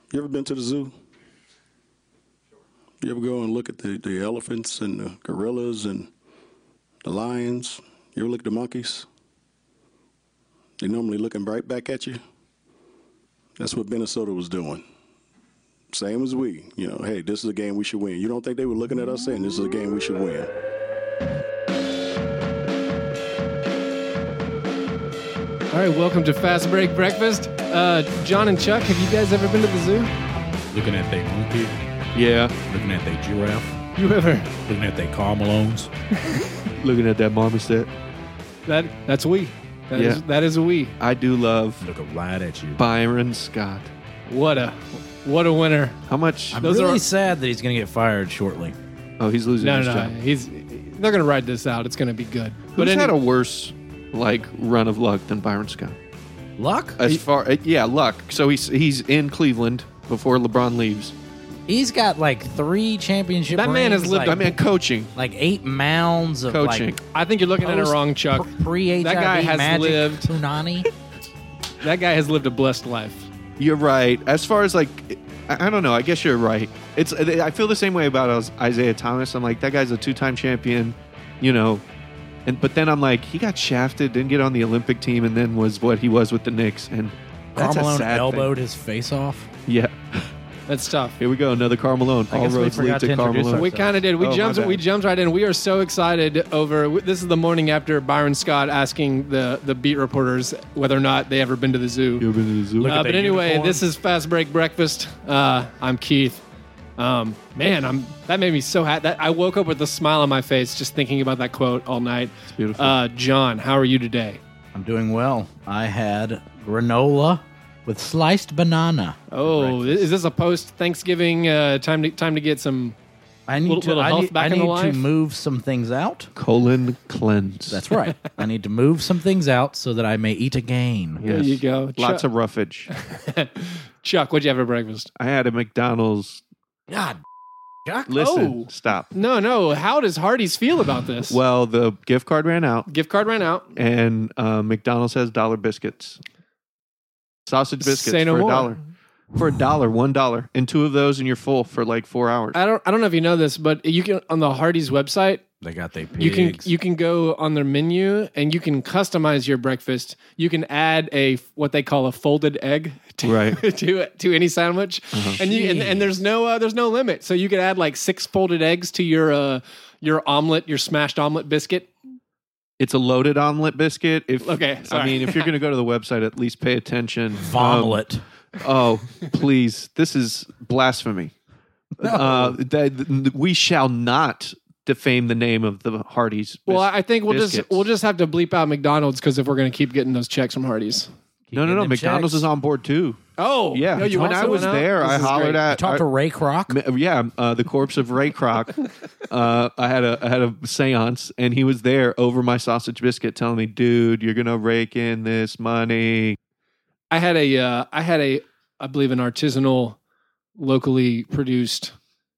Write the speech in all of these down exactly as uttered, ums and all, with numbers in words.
You ever been to the zoo? You ever go and look at the, the elephants and the gorillas and the lions? You ever look at the monkeys? They normally looking right back at you. That's what Minnesota was doing. Same as we. You know, hey, this is a game we should win. You don't think they were looking at us saying this is a game we should win? All right, welcome to Fast Break Breakfast. Uh, John and Chuck, have you guys ever been to the zoo? Looking at their monkey. Yeah. Looking at their giraffe. You ever? Looking at their Carmelones. Looking at that marmoset. That that's we. That Yeah. is that is a we. I do love Looking right at you. Byron Scott. What a what a winner. How much? I'm Those really are- sad that he's going to get fired shortly. Oh, he's losing No, his no, no. job. He's they're gonna ride this out. It's gonna be good. Who's any- had a worse like run of luck than Byron Scott? Luck? As He- far, uh, yeah, luck. So he's he's in Cleveland before LeBron leaves. he's got like three championship That man has rings, lived- like, I mean, coaching, like eight mounds of coaching. like I think you're looking at it post- wrong, Chuck. pre-H I V That guy has magic lived- punani. That guy has lived a blessed life. You're right. As far as like, I, I don't know. I guess you're right. It's. I feel the same way about Isaiah Thomas. I'm like, that guy's a two-time champion, you know. And but then I'm like, he got shafted, didn't get on the Olympic team, and then was what he was with the Knicks. And that's a Carmelone sad elbowed thing. his face off. Yeah. That's tough. Here we go. Another Carmelone. I All guess we roads lead forgot to to introduce Carmelone. We kind of did. We Oh, my jumped. bad. We jumped right in. We are so excited over. This is the morning after Byron Scott asking the the beat reporters whether or not they ever been to the zoo. You ever been to the zoo? Look Uh, at but the anyway, uniform. this is Fast Break Breakfast. Uh, I'm Keith. Um, man, I'm that made me so happy. That I woke up with a smile on my face just thinking about that quote all night. It's beautiful. Uh, John, how are you today? I'm doing well. I had granola with sliced banana. Oh, is this a post Thanksgiving uh, time to time to get some? I need Little- to. little I health need, back I in the need to life? move some things out. Colon cleanse. That's right. I need to move some things out so that I may eat again. Yes. There you go. Lots Chuck, of roughage. Chuck, what'd you have for breakfast? I had a McDonald's. God, Chuck. Listen, Oh. stop. No, no. How does Hardee's feel about this? Well, the gift card ran out, Gift card ran out. and uh, McDonald's has dollar biscuits, sausage biscuits Say no for more. a dollar. For a dollar, one dollar, and two of those, and you're full for like four hours. I don't. I don't know if you know this, but you can on the Hardee's website. They got their pigs. You can you can go on their menu and you can customize your breakfast. You can add a what they call a folded egg to Right. to, to any sandwich, and you and, and there's no uh, there's no limit. So you could add like six folded eggs to your uh, your omelet, your smashed omelet biscuit. It's a loaded omelet biscuit. If Okay, I sorry. mean, if you're going to go to the website, at least pay attention. Um, Vomelet. oh, please! This is blasphemy. Uh, that we shall not defame the name of the Hardee's. Well, bis- I think we'll just biscuits. we'll just have to bleep out McDonald's because if we're going to keep getting those checks from Hardee's. no, no, no. McDonald's is on board too. Oh, Yeah, no, you when I also was went out? there, This I is hollered great. at. Talk I- to Ray Kroc. Ma- Yeah, uh, the corpse of Ray Kroc. uh, I had a I had a séance, and he was there over my sausage biscuit, telling me, "Dude, you're gonna rake in this money." I had a uh, I had a I believe an artisanal, locally produced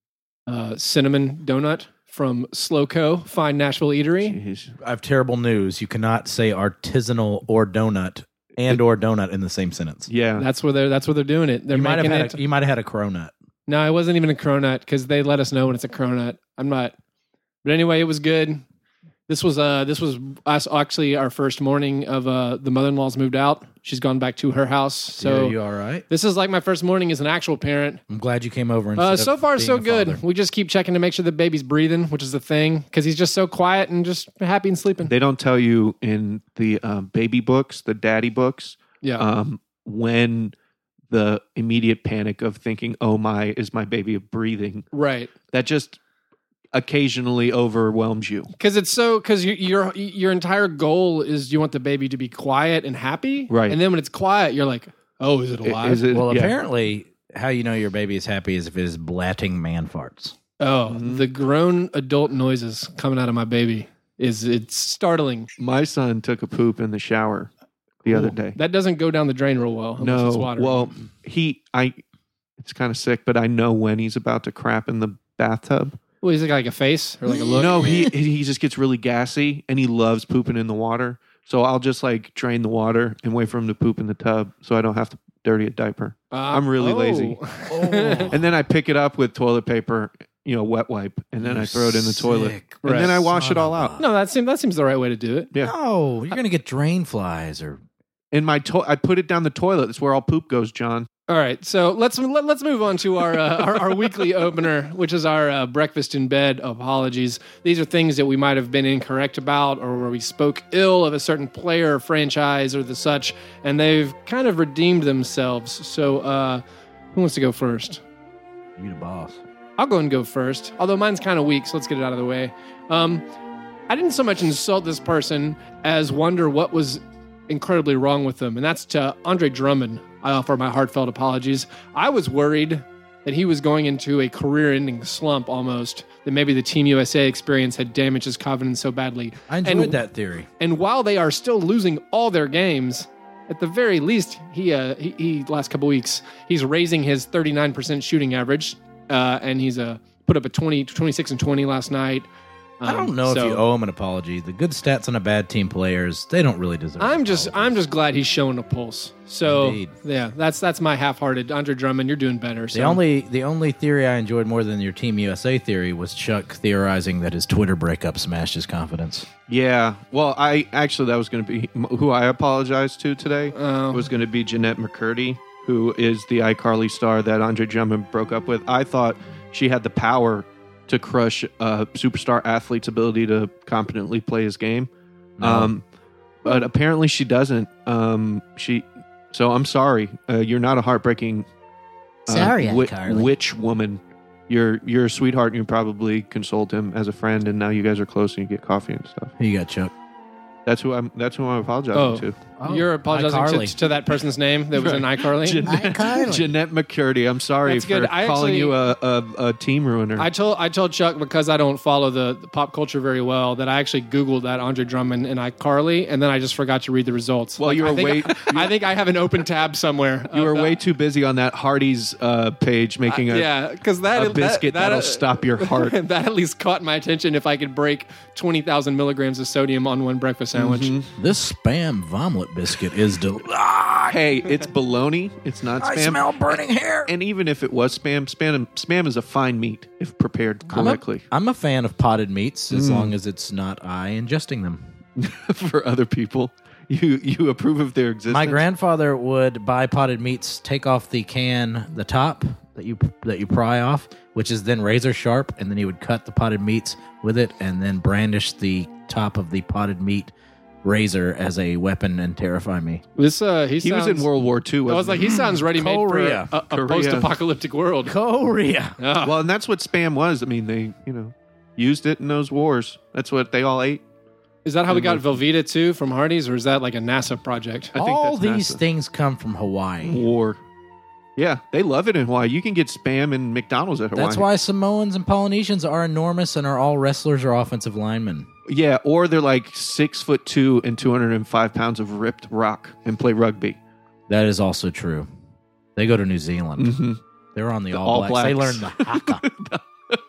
uh, cinnamon donut from Slowco Fine Nashville Eatery. Jeez. I have terrible news. You cannot say artisanal or donut and or donut in the same sentence. Yeah, That's where they're that's where they're doing it. They're You might have making had it. a, you might have had a cronut. No, it wasn't even a cronut because they let us know when it's a cronut. I'm not. But anyway, it was good. This was uh this was us actually our first morning of uh the mother-in-law's moved out. She's gone back to her house. So Are you all right? this is like my first morning as an actual parent. I'm glad you came over. Uh, instead so of far, being so a good. father. We just keep checking to make sure the baby's breathing, which is the thing, because he's just so quiet and just happy and sleeping. they don't tell you in the um, baby books, the daddy books, yeah. um, when the immediate panic of thinking, "Oh my, is my baby breathing?" Right. That just occasionally overwhelms you. Because it's so, because you, your your entire goal is you want the baby to be quiet and happy. Right. And then when it's quiet, you're like, oh, is it alive? Is it? Well, yeah. apparently, how you know your baby is happy is if it is blatting man farts. oh, Mhm. the grown adult noises coming out of my baby is it's startling. My son took a poop in the shower the other Ooh, day. That doesn't go down the drain real well. Unless it's No, water. well, he, I, it's kind of sick, but I know when he's about to crap in the bathtub. well, he's like, like a face or like a look. No, he he just gets really gassy, and he loves pooping in the water. So I'll just like drain the water and wait for him to poop in the tub, so I don't have to dirty a diaper. Uh, I'm really oh. lazy. And then I pick it up with toilet paper, you know, wet wipe, and then I throw it in the toilet. Sick And then I wash son it all of out. a- No, that seems that seems the right way to do it. Yeah. No, you're gonna get drain flies or In my to- I put it down the toilet. That's where all poop goes, John. All right, so let's let, let's move on to our uh, our, our weekly opener, which is our uh, breakfast in bed apologies. These are things that we might have been incorrect about, or where we spoke ill of a certain player, or franchise, or the such, and they've kind of redeemed themselves. So, uh, who wants to go first? you the boss. I'll go and go first, although mine's kind of weak, so let's get it out of the way. Um, I didn't so much insult this person as wonder what was incredibly wrong with them, and that's to Andre Drummond. I offer my heartfelt apologies. I was worried that he was going into a career-ending slump almost, that maybe the Team U S A experience had damaged his confidence so badly. I enjoyed And- that theory. And while they are still losing all their games, at the very least, he, uh, he, he last couple weeks, he's raising his thirty-nine percent shooting average, uh, and he's uh, put up a twenty, twenty-six and twenty last night. I don't Um, know so if you owe him an apology. The good stats on a bad team players, they don't really deserve. I'm just, apologies. I'm just glad he's showing a pulse. So Indeed. yeah, that's that's my half-hearted. Andre Drummond, you're doing better. So. The only the only theory I enjoyed more than your Team U S A theory was Chuck theorizing that his Twitter breakup smashed his confidence. Yeah. Well, I actually that was going to be who I apologized to today. Oh. Was going to be Jeanette McCurdy, who is the iCarly star that Andre Drummond broke up with. I thought she had the power to crush a superstar athlete's ability to competently play his game. No. Um, but apparently she doesn't. Um, she. So I'm sorry. Uh, you're not a heartbreaking uh, Sorry, wi- iCarly. witch woman. You're you're a sweetheart, and you probably consoled him as a friend, and now you guys are close and you get coffee and stuff. Who you got, Chuck? That's who I'm. That's who I'm apologizing Oh. to. Oh, You're apologizing to, iCarly. to that person's name that was in iCarly? Jeanette, iCarly. Jeanette McCurdy. I'm sorry That's for good. I calling actually- you a, a, a team ruiner. I told I told Chuck, because I don't follow the, the pop culture very well, that I actually Googled that Andre Drummond and iCarly, and then I just forgot to read the results. Well, you I were think, way- I think I have an open tab somewhere. you were of way that. too busy on that Hardee's uh, page making a, yeah, because that a biscuit that, that'll that, stop your heart. that at least caught my attention. If I could break twenty thousand milligrams of sodium on one breakfast sandwich, Mm-hmm. This spam vomelet biscuit is del- Hey, it's baloney. It's not I spam. smell burning hair. And even if it was spam, spam spam is a fine meat if prepared I'm a, correctly I'm a fan of potted meats as Mm. long as it's not I ingesting them. for other people. You you approve of their existence. My grandfather would buy potted meats, take off the can, the top that you that you pry off, which is then razor sharp, and then he would cut the potted meats with it, and then brandish the top of the potted meat razor as a weapon and terrify me. this uh, he, He was sounds- in World War Two. I was like, he sounds ready made for Korea. a, a Korea. post-apocalyptic world. Korea. Ah. well, and that's what spam was. I mean, they you know used it in those wars. That's what they all ate. Is that how we got Velveeta too from Hardee's, or is that like a NASA project? I think All that's these NASA. things come from Hawaii. War. Yeah, they love it in Hawaii. You can get spam in McDonald's at Hawaii. That's why Samoans and Polynesians are enormous and are all wrestlers or offensive linemen. Yeah, or they're like six foot two and two hundred and five pounds of ripped rock and play rugby. That is also true. They go to New Zealand. Mm-hmm. They're on the, The All, All Blacks. They Blacks. learned the haka.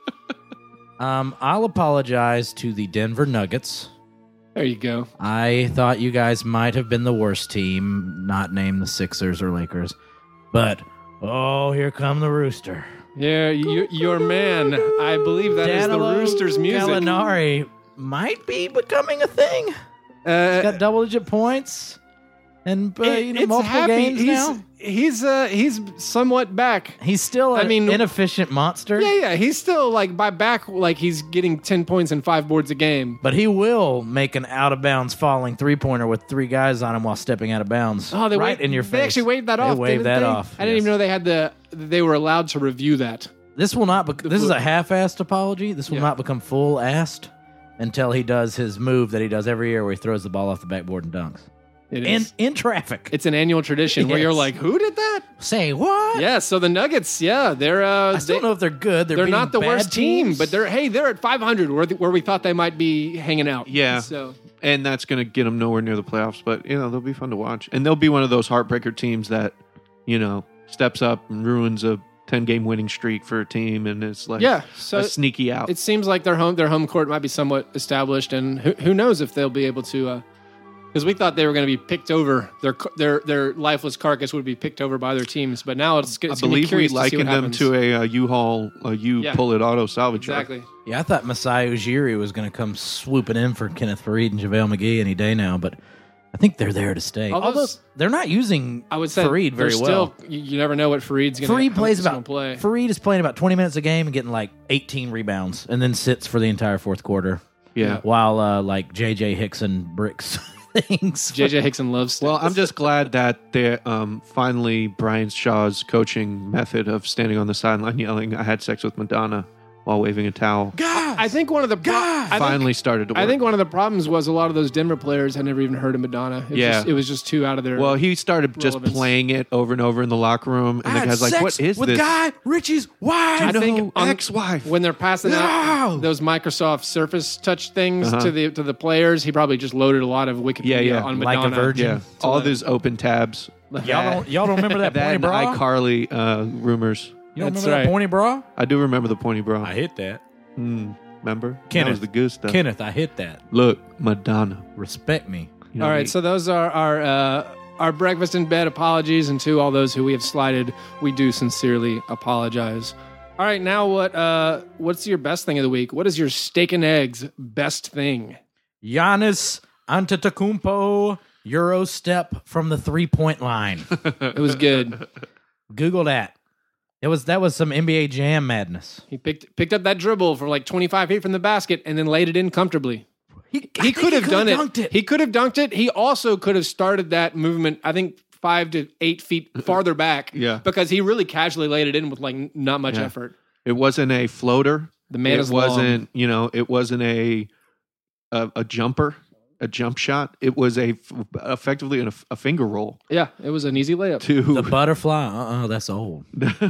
um, I'll apologize to the Denver Nuggets. There you go. I thought you guys might have been the worst team, not named the Sixers or Lakers. But, oh, here come the Rooster. Yeah, you, your man. I believe that is the Danilo Roosters' music. Gallinari might be becoming a thing. Uh, Got double-digit points. And, uh, it- you know, it's multiple happy. games he's, now. He's uh he's somewhat back. He's still I an mean- inefficient monster. Yeah, yeah. He's still like by back, like he's getting ten points and five boards a game. But he will make an out-of-bounds falling three-pointer with three guys on him while stepping out of bounds. Oh, they right waved, in your They face. actually waved that They off. waved didn't that they? off, I didn't yes. even know they had the. They were allowed to review that. This will not. Bec- this is a half-assed apology. This will Yeah. not become full-assed until he does his move that he does every year, where he throws the ball off the backboard and dunks It in is. in traffic. It's an annual tradition where you're Yes. like, who did that? Say what? Yeah. So the Nuggets, yeah, they're. Uh, I still they, don't know if they're good. They're, They're beating not the bad worst team, teams. but they're hey, they're at five hundred where, th- where we thought they might be hanging out. Yeah. So and that's going to get them nowhere near the playoffs. But you know they'll be fun to watch, and they'll be one of those heartbreaker teams that you know steps up and ruins a ten game winning streak for a team, and it's like yeah, so a sneaky out. it seems like their home their home court might be somewhat established, and who, who knows if they'll be able to uh, Because we thought they were going to be picked over. Their their their lifeless carcass would be picked over by their teams, but now it's, it's I going to be believe we curious to see what likened them happens. to a, uh U-Haul, a U Yeah. pull it auto salvage truck. Exactly. Yeah, I thought Masai Ujiri was going to come swooping in for Kenneth Fareed and JaVale McGee any day now, but I think they're there to stay. Although- Although they're not using I would say Fareed very they're well. Still, you, you never know what Fareed's going to Fareed plays about play. Fareed is playing about twenty minutes a game and getting like eighteen rebounds, and then sits for the entire fourth quarter. Yeah. While uh, like J J Hickson bricks things. J J Hickson loves. Well, I'm just glad that they um, finally Brian Shaw's coaching method of standing on the sideline yelling, "I had sex with Madonna," while waving a towel, I think one of the pro- I think- finally started to work. I think one of the problems was a lot of those Denver players had never even heard of Madonna. It Yeah. just, it was just too out of their. Well, he started just relevance. playing it over and over in the locker room, and the guy's like, "What is with this?" Guy Ritchie's wife. I No, think on- ex-wife. when they're passing No! out those Microsoft Surface Touch things Uh-huh. to the to the players, he probably just loaded a lot of Wikipedia Yeah, yeah. on Like a Madonna. virgin. Yeah, To all let- these open tabs. Y'all don't y'all don't remember that That pointy and bra? iCarly uh, rumors. You don't That's remember right. that pointy bra? I do remember the pointy bra. I hit that. Mm, remember? That Kenneth. was the good stuff. Kenneth, I hit that. Look, Madonna. Respect me. You know All what I right, mean? so those are our uh, our breakfast in bed apologies, and to all those who we have slighted, we do sincerely apologize. All right, now what? Uh, what's your best thing of the week? What is your steak and eggs best thing? Giannis Antetokounmpo Euro step from the three point line. It was good. Google that. It was that was some N B A Jam madness. He picked picked up that dribble for like twenty-five feet from the basket and then laid it in comfortably. He, He could have done it. dunked it. He could have dunked it. He also could have started that movement, I think, five to eight feet farther back. Yeah. Because he really casually laid it in with like n- not much Yeah. effort. It wasn't a floater. The man it is long. wasn't, you know, it wasn't a, a a jumper, a jump shot. It was a effectively a, a finger roll Yeah, it was an easy layup. The to. butterfly. Uh uh that's old.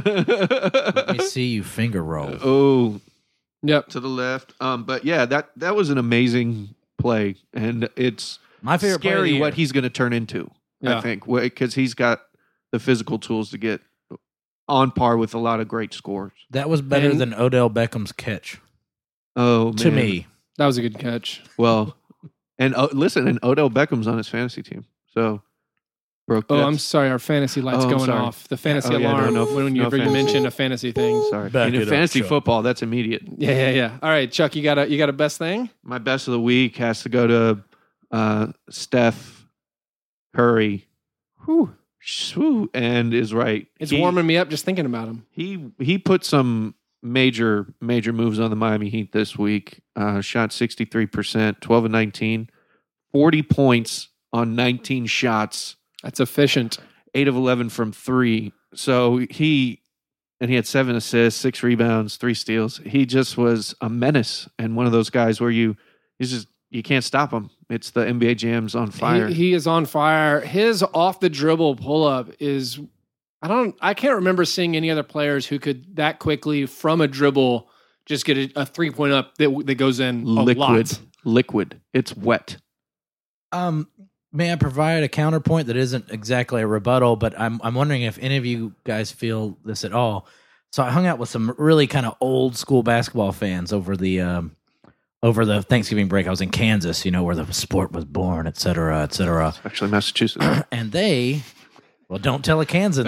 Let me see you finger roll. oh, Yep. to the left. Um, but yeah, that that was an amazing play, and it's My favorite play of the scary year. what he's going to turn into. Yeah. I think because he's got the physical tools to get on par with a lot of great scores. That was better And- than Odell Beckham's catch Oh, to man. me. That was a good catch. Well, and uh, listen, and Odell Beckham's on his fantasy team, so broke. Oh, that's- I'm sorry. Our fantasy light's Oh, I'm going sorry. off. The fantasy Oh, yeah, alarm no, no, when you no ever you fantasy. mention a fantasy thing. sorry. Back in it up, fantasy Chuck. football, that's immediate. Yeah, yeah, yeah. All right, Chuck, you got a you got a best thing? My best of the week has to go to uh, Steph Curry. Whew. Shoo, and is right. It's He- warming me up just thinking about him. He he put some major major moves on the Miami Heat this week. Uh, shot sixty-three percent, twelve and nineteen, forty points on nineteen shots, That's efficient. eight of eleven from three. So he and he had seven assists, six rebounds, three steals. He just was a menace and one of those guys where you he's just you can't stop him. It's the N B A Jam's on fire. He, he is on fire. His off the dribble pull up is I don't I can't remember seeing any other players who could that quickly from a dribble just get a, a three point up that that goes in a liquid, lot. liquid. It's wet. Um, may I provide a counterpoint that isn't exactly a rebuttal, but I'm I'm wondering if any of you guys feel this at all. So I hung out with some really kind of old school basketball fans over the um, over the Thanksgiving break. I was in Kansas, you know, where the sport was born, et cetera, et cetera. Actually, Massachusetts. And they, well, don't tell a Kansan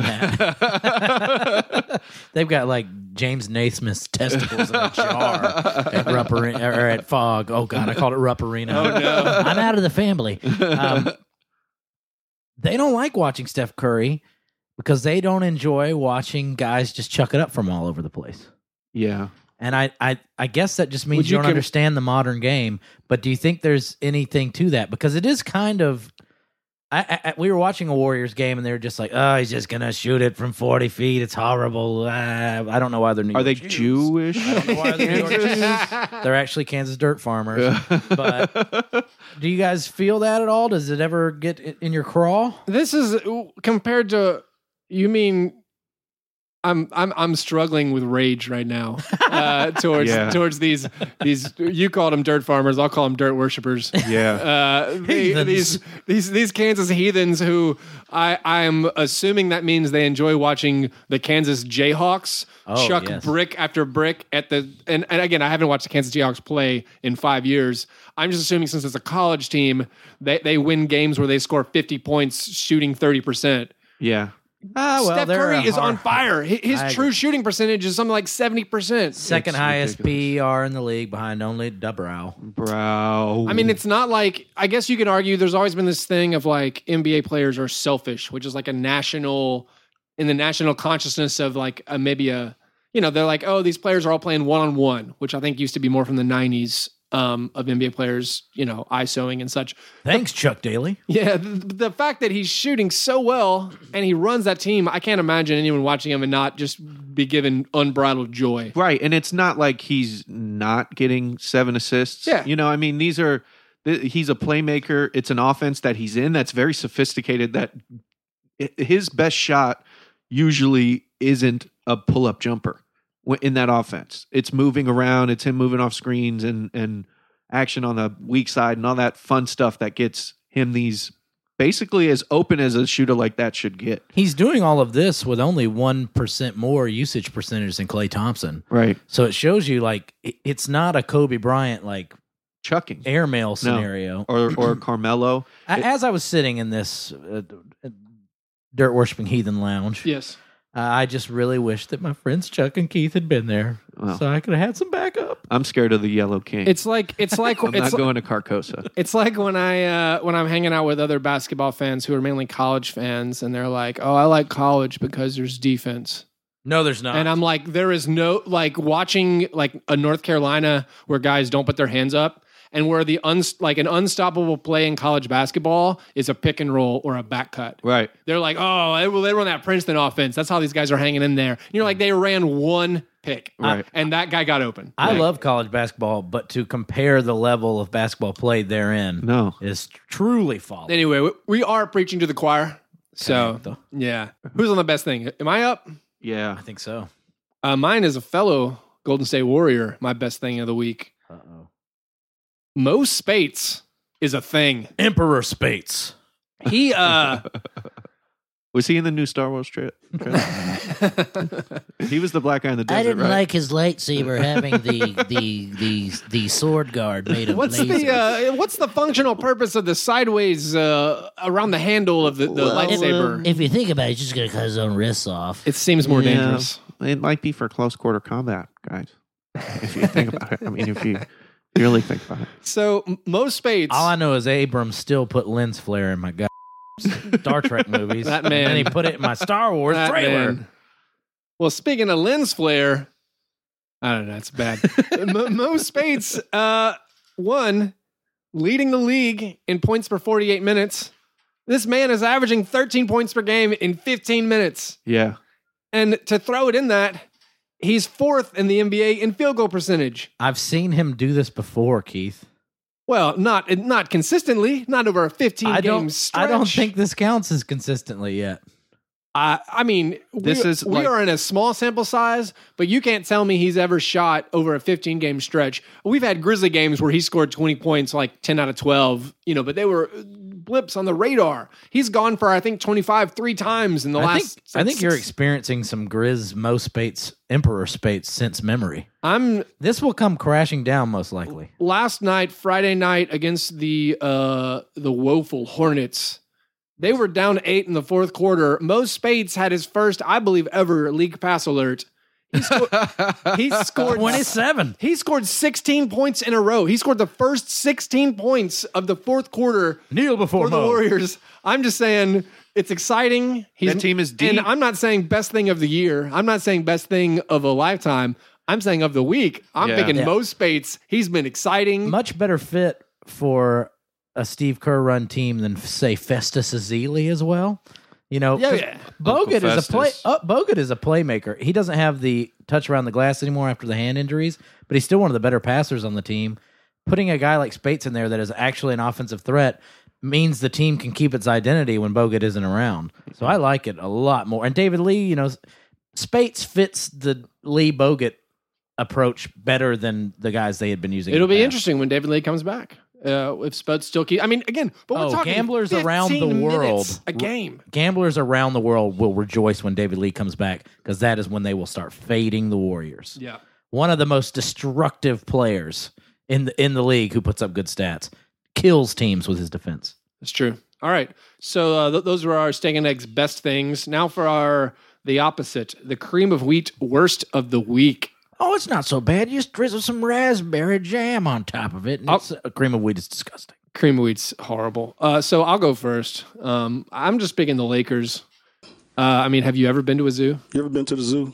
that. They've got like James Naismith's testicles in a jar at Rupp Arena, or at Fog. Oh God, I called it Rupp Arena. Oh, no. I'm out of the family. Um, they don't like watching Steph Curry because they don't enjoy watching guys just chuck it up from all over the place. Yeah. And I, I, I guess that just means Would you you don't com- understand the modern game. But do you think there's anything to that? Because it is kind of. I, I, I- we were watching a Warriors game, and they were just like, "Oh, he's just gonna shoot it from forty feet. It's horrible." Uh, I don't know why they're New Are York they Jews. Jewish? I don't know why they're New York Jews. They're actually Kansas dirt farmers. But do you guys feel that at all? Does it ever get i- in your craw? This is compared to you mean I'm I'm I'm struggling with rage right now uh, towards Yeah. towards these these you called them dirt farmers, I'll call them dirt worshippers. Yeah. Uh, they, Heathens. these these these Kansas heathens who I I'm assuming that means they enjoy watching the Kansas Jayhawks Oh, chuck yes. brick after brick at the and, and again I haven't watched the Kansas Jayhawks play in five years. I'm just assuming since it's a college team, they they win games where they score fifty points shooting thirty percent. Yeah. Ah, well, Steph they're Curry a is on hard- fire. Hi- His I true agree. shooting percentage is something like seventy percent. Second It's highest ridiculous. P E R in the league behind only Dubrow. Bro. I mean, it's not like, I guess you could argue there's always been this thing of like N B A players are selfish, which is like a national, in the national consciousness of like a, maybe a, you know, they're like, oh, these players are all playing one on one, which I think used to be more from the nineties um, of N B A players, you know, ISOing and such. Thanks, Chuck Daly. Yeah, the, the fact that he's shooting so well and he runs that team, I can't imagine anyone watching him and not just be given unbridled joy. Right, and it's not like he's not getting seven assists. Yeah. You know, I mean, these are th- he's a playmaker. It's an offense that he's in that's very sophisticated, that i- his best shot usually isn't a pull-up jumper w- in that offense. It's moving around, it's him moving off screens and and action on the weak side and all that fun stuff that gets him these basically as open as a shooter like that should get. He's doing all of this with only one percent more usage percentage than Klay Thompson. Right. So it shows you like it- it's not a Kobe Bryant like Chucking. airmail scenario. Or or Carmelo. A- As I was sitting in this uh, dirt worshiping heathen lounge, Yes. uh, I just really wish that my friends Chuck and Keith had been there, Well. so I could have had some backup. I'm scared of the Yellow King. It's like, it's like, I'm it's not going to Carcosa. It's like when I uh, when I'm hanging out with other basketball fans who are mainly college fans, and they're like, "Oh, I like college because there's defense," No, there's not. and I'm like, "There is no like watching like a North Carolina where guys don't put their hands up, and where the uns like an unstoppable play in college basketball is a pick and roll or a back cut." Right. They're like, "Oh, they, well, they run that Princeton offense. That's how these guys are hanging in there." And you're like, they ran one pick, Right. and that guy got open. I Like, love college basketball, but to compare the level of basketball played therein No. is truly false. Anyway, we- we are preaching to the choir, so though. yeah. Who's on the best thing? Am I up? Yeah. I think so. Uh, mine is a fellow Golden State Warrior. My best thing of the week. Uh-oh. Mo Spates is a thing. Emperor Spates. He uh Was he in the new Star Wars tra- trailer? He was the black guy in the desert, I didn't right? like his lightsaber having the the the the sword guard made of what's lasers. the uh, what's the functional purpose of the sideways uh, around the handle of the, the Well, lightsaber? If you think about it, he's just gonna cut his own wrists off. it seems more Yeah. dangerous. It might be for close quarter combat, guys. If you think about it. I mean, if you really think about it. So M- Mo Spates, All I know is Abrams still put lens flare in my god Star Trek movies. That man. And he put it in my Star Wars that trailer. man. Well, speaking of lens flare, I don't know. It's bad. Mo, Mo Spates, uh, one, leading the league in points per forty-eight minutes. This man is averaging thirteen points per game in fifteen minutes. Yeah. And to throw it in that, he's fourth in the N B A in field goal percentage. I've seen him do this before, Keith. Well, not not consistently, not over a fifteen I game don't. stretch. I don't think this counts as consistently yet. Uh, I mean, This we, is we like- are in a small sample size, but you can't tell me he's ever shot over a fifteen game stretch. We've had Grizzly games where he scored twenty points, like ten out of twelve, you know, but they were blips on the radar. He's gone for, I think, twenty-five three times in the I last. think. I think you're experiencing some Grizz Mo Spates Emperor Spates since memory. I'm This will come crashing down most likely. last night, Friday night against the uh, the woeful Hornets. They were down eight in the fourth quarter. Mo Spates had his first, I believe, ever league pass alert. He, sco- he scored Twenty-seven. He scored sixteen points in a row. He scored the first sixteen points of the fourth quarter Kneel before for the Mo. Warriors. I'm just saying it's exciting. He's, That team is deep. And I'm not saying best thing of the year. I'm not saying best thing of a lifetime. I'm saying of the week. I'm Yeah. picking Yeah. Mo Spates. He's been exciting. Much better fit for a Steve Kerr run team than say Festus Ezeli as well. You know, Yeah, 'cause yeah. Bogut Uncle is a play. Festus. Uh, Bogut is a playmaker. He doesn't have the touch around the glass anymore after the hand injuries, but he's still one of the better passers on the team. Putting a guy like Spates in there that is actually an offensive threat means the team can keep its identity when Bogut isn't around. So I like it a lot more. And David Lee, you know, Spates fits the Lee Bogut approach better than the guys they had been using. It'll in the be past. interesting when David Lee comes back. Uh, if Spud still keep, I mean, again, but we're Oh, talking gamblers around the fifteen world- minutes a game. Gamblers around the world will rejoice when David Lee comes back because that is when they will start fading the Warriors. Yeah, One of the most destructive players in the in the league who puts up good stats, kills teams with his defense. that's true. All right, so uh, th- those were our steak and eggs best things. Now for our the opposite, the cream of wheat worst of the week. Oh, it's not so bad. You just drizzle some raspberry jam on top of it, and Oh. it's, uh, cream of wheat is disgusting. Cream of wheat's horrible. Uh, so I'll go first. Um, I'm just picking the Lakers. Uh, I mean, have you ever been to a zoo? You ever been to the zoo?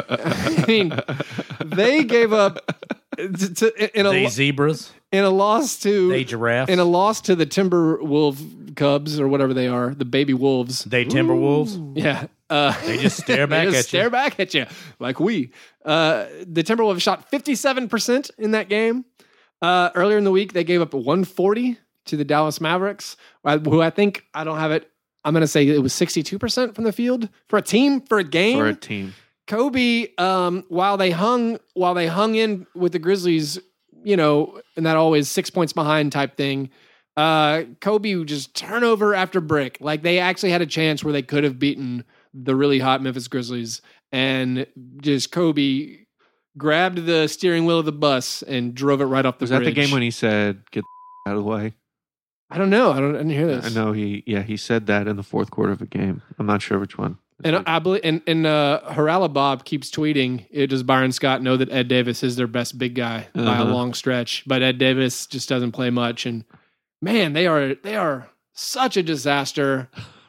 I mean, they gave up to, to, in a They lo- zebras, in a loss to they giraffes, in a loss to the Timberwolf Cubs or whatever they are, the baby wolves. they timberwolves. Yeah. Uh, They just stare back they just at stare you. back at you like we. Uh, the Timberwolves shot fifty-seven percent in that game. Uh, earlier in the week, they gave up one forty to the Dallas Mavericks, uh, who I think, I don't have it, I'm going to say it was sixty-two percent from the field for a team, for a game. For a team. Kobe, um, while they hung, while they hung in with the Grizzlies, you know, and that always six points behind type thing. Uh, Kobe would just turnover after brick. Like they actually had a chance where they could have beaten the really hot Memphis Grizzlies, and just Kobe grabbed the steering wheel of the bus and drove it right off the Was bridge. that the game when he said, "Get the out of the way"? I don't know. I don't. I didn't hear this. I know he. Yeah, he said that in the fourth quarter of a game. I'm not sure which one. And I believe, and and uh, Harala Bob keeps tweeting. It does Byron Scott know that Ed Davis is their best big guy by a Uh-huh. long stretch, but Ed Davis just doesn't play much. And man, they are they are such a disaster.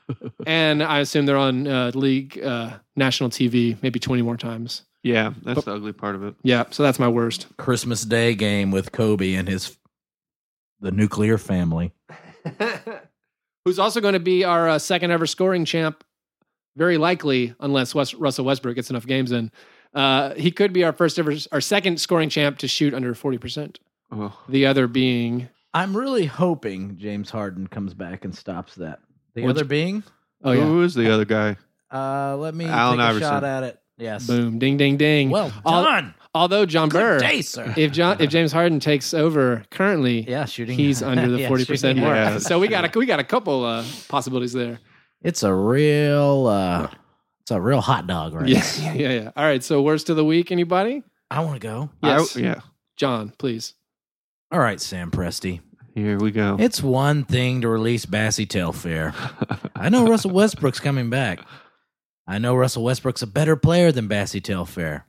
And I assume they're on uh, league uh, national T V maybe twenty more times. Yeah, that's the ugly part of it. Yeah, so that's my worst. Christmas Day game with Kobe and his the nuclear family. Who's also going to be our uh, second ever scoring champ, very likely, unless West, Russell Westbrook gets enough games in. Uh, he could be our first ever, our second scoring champ to shoot under forty percent. Oh. The other being, I'm really hoping James Harden comes back and stops that. The What'd other being, oh yeah, Who is the other guy? uh, let me Allen take a Iverson. shot at it. Yes. boom, ding, ding, ding. Well Al- done. Although John Burr, Good day, sir. if John, if James Harden takes over currently, Yeah, shooting. he's under the Yeah, forty percent shooting. mark. Yeah. So we got a we got a couple uh, possibilities there. It's a real, uh, it's a real hot dog, right? Yeah, yeah, yeah, yeah. All right. So worst of the week, anybody? I want to go. Yes, I- yeah. John, please. All right, Sam Presti. Here we go. It's one thing to release Bassy Telfair. I know Russell Westbrook's coming back. I know Russell Westbrook's a better player than Bassy Telfair.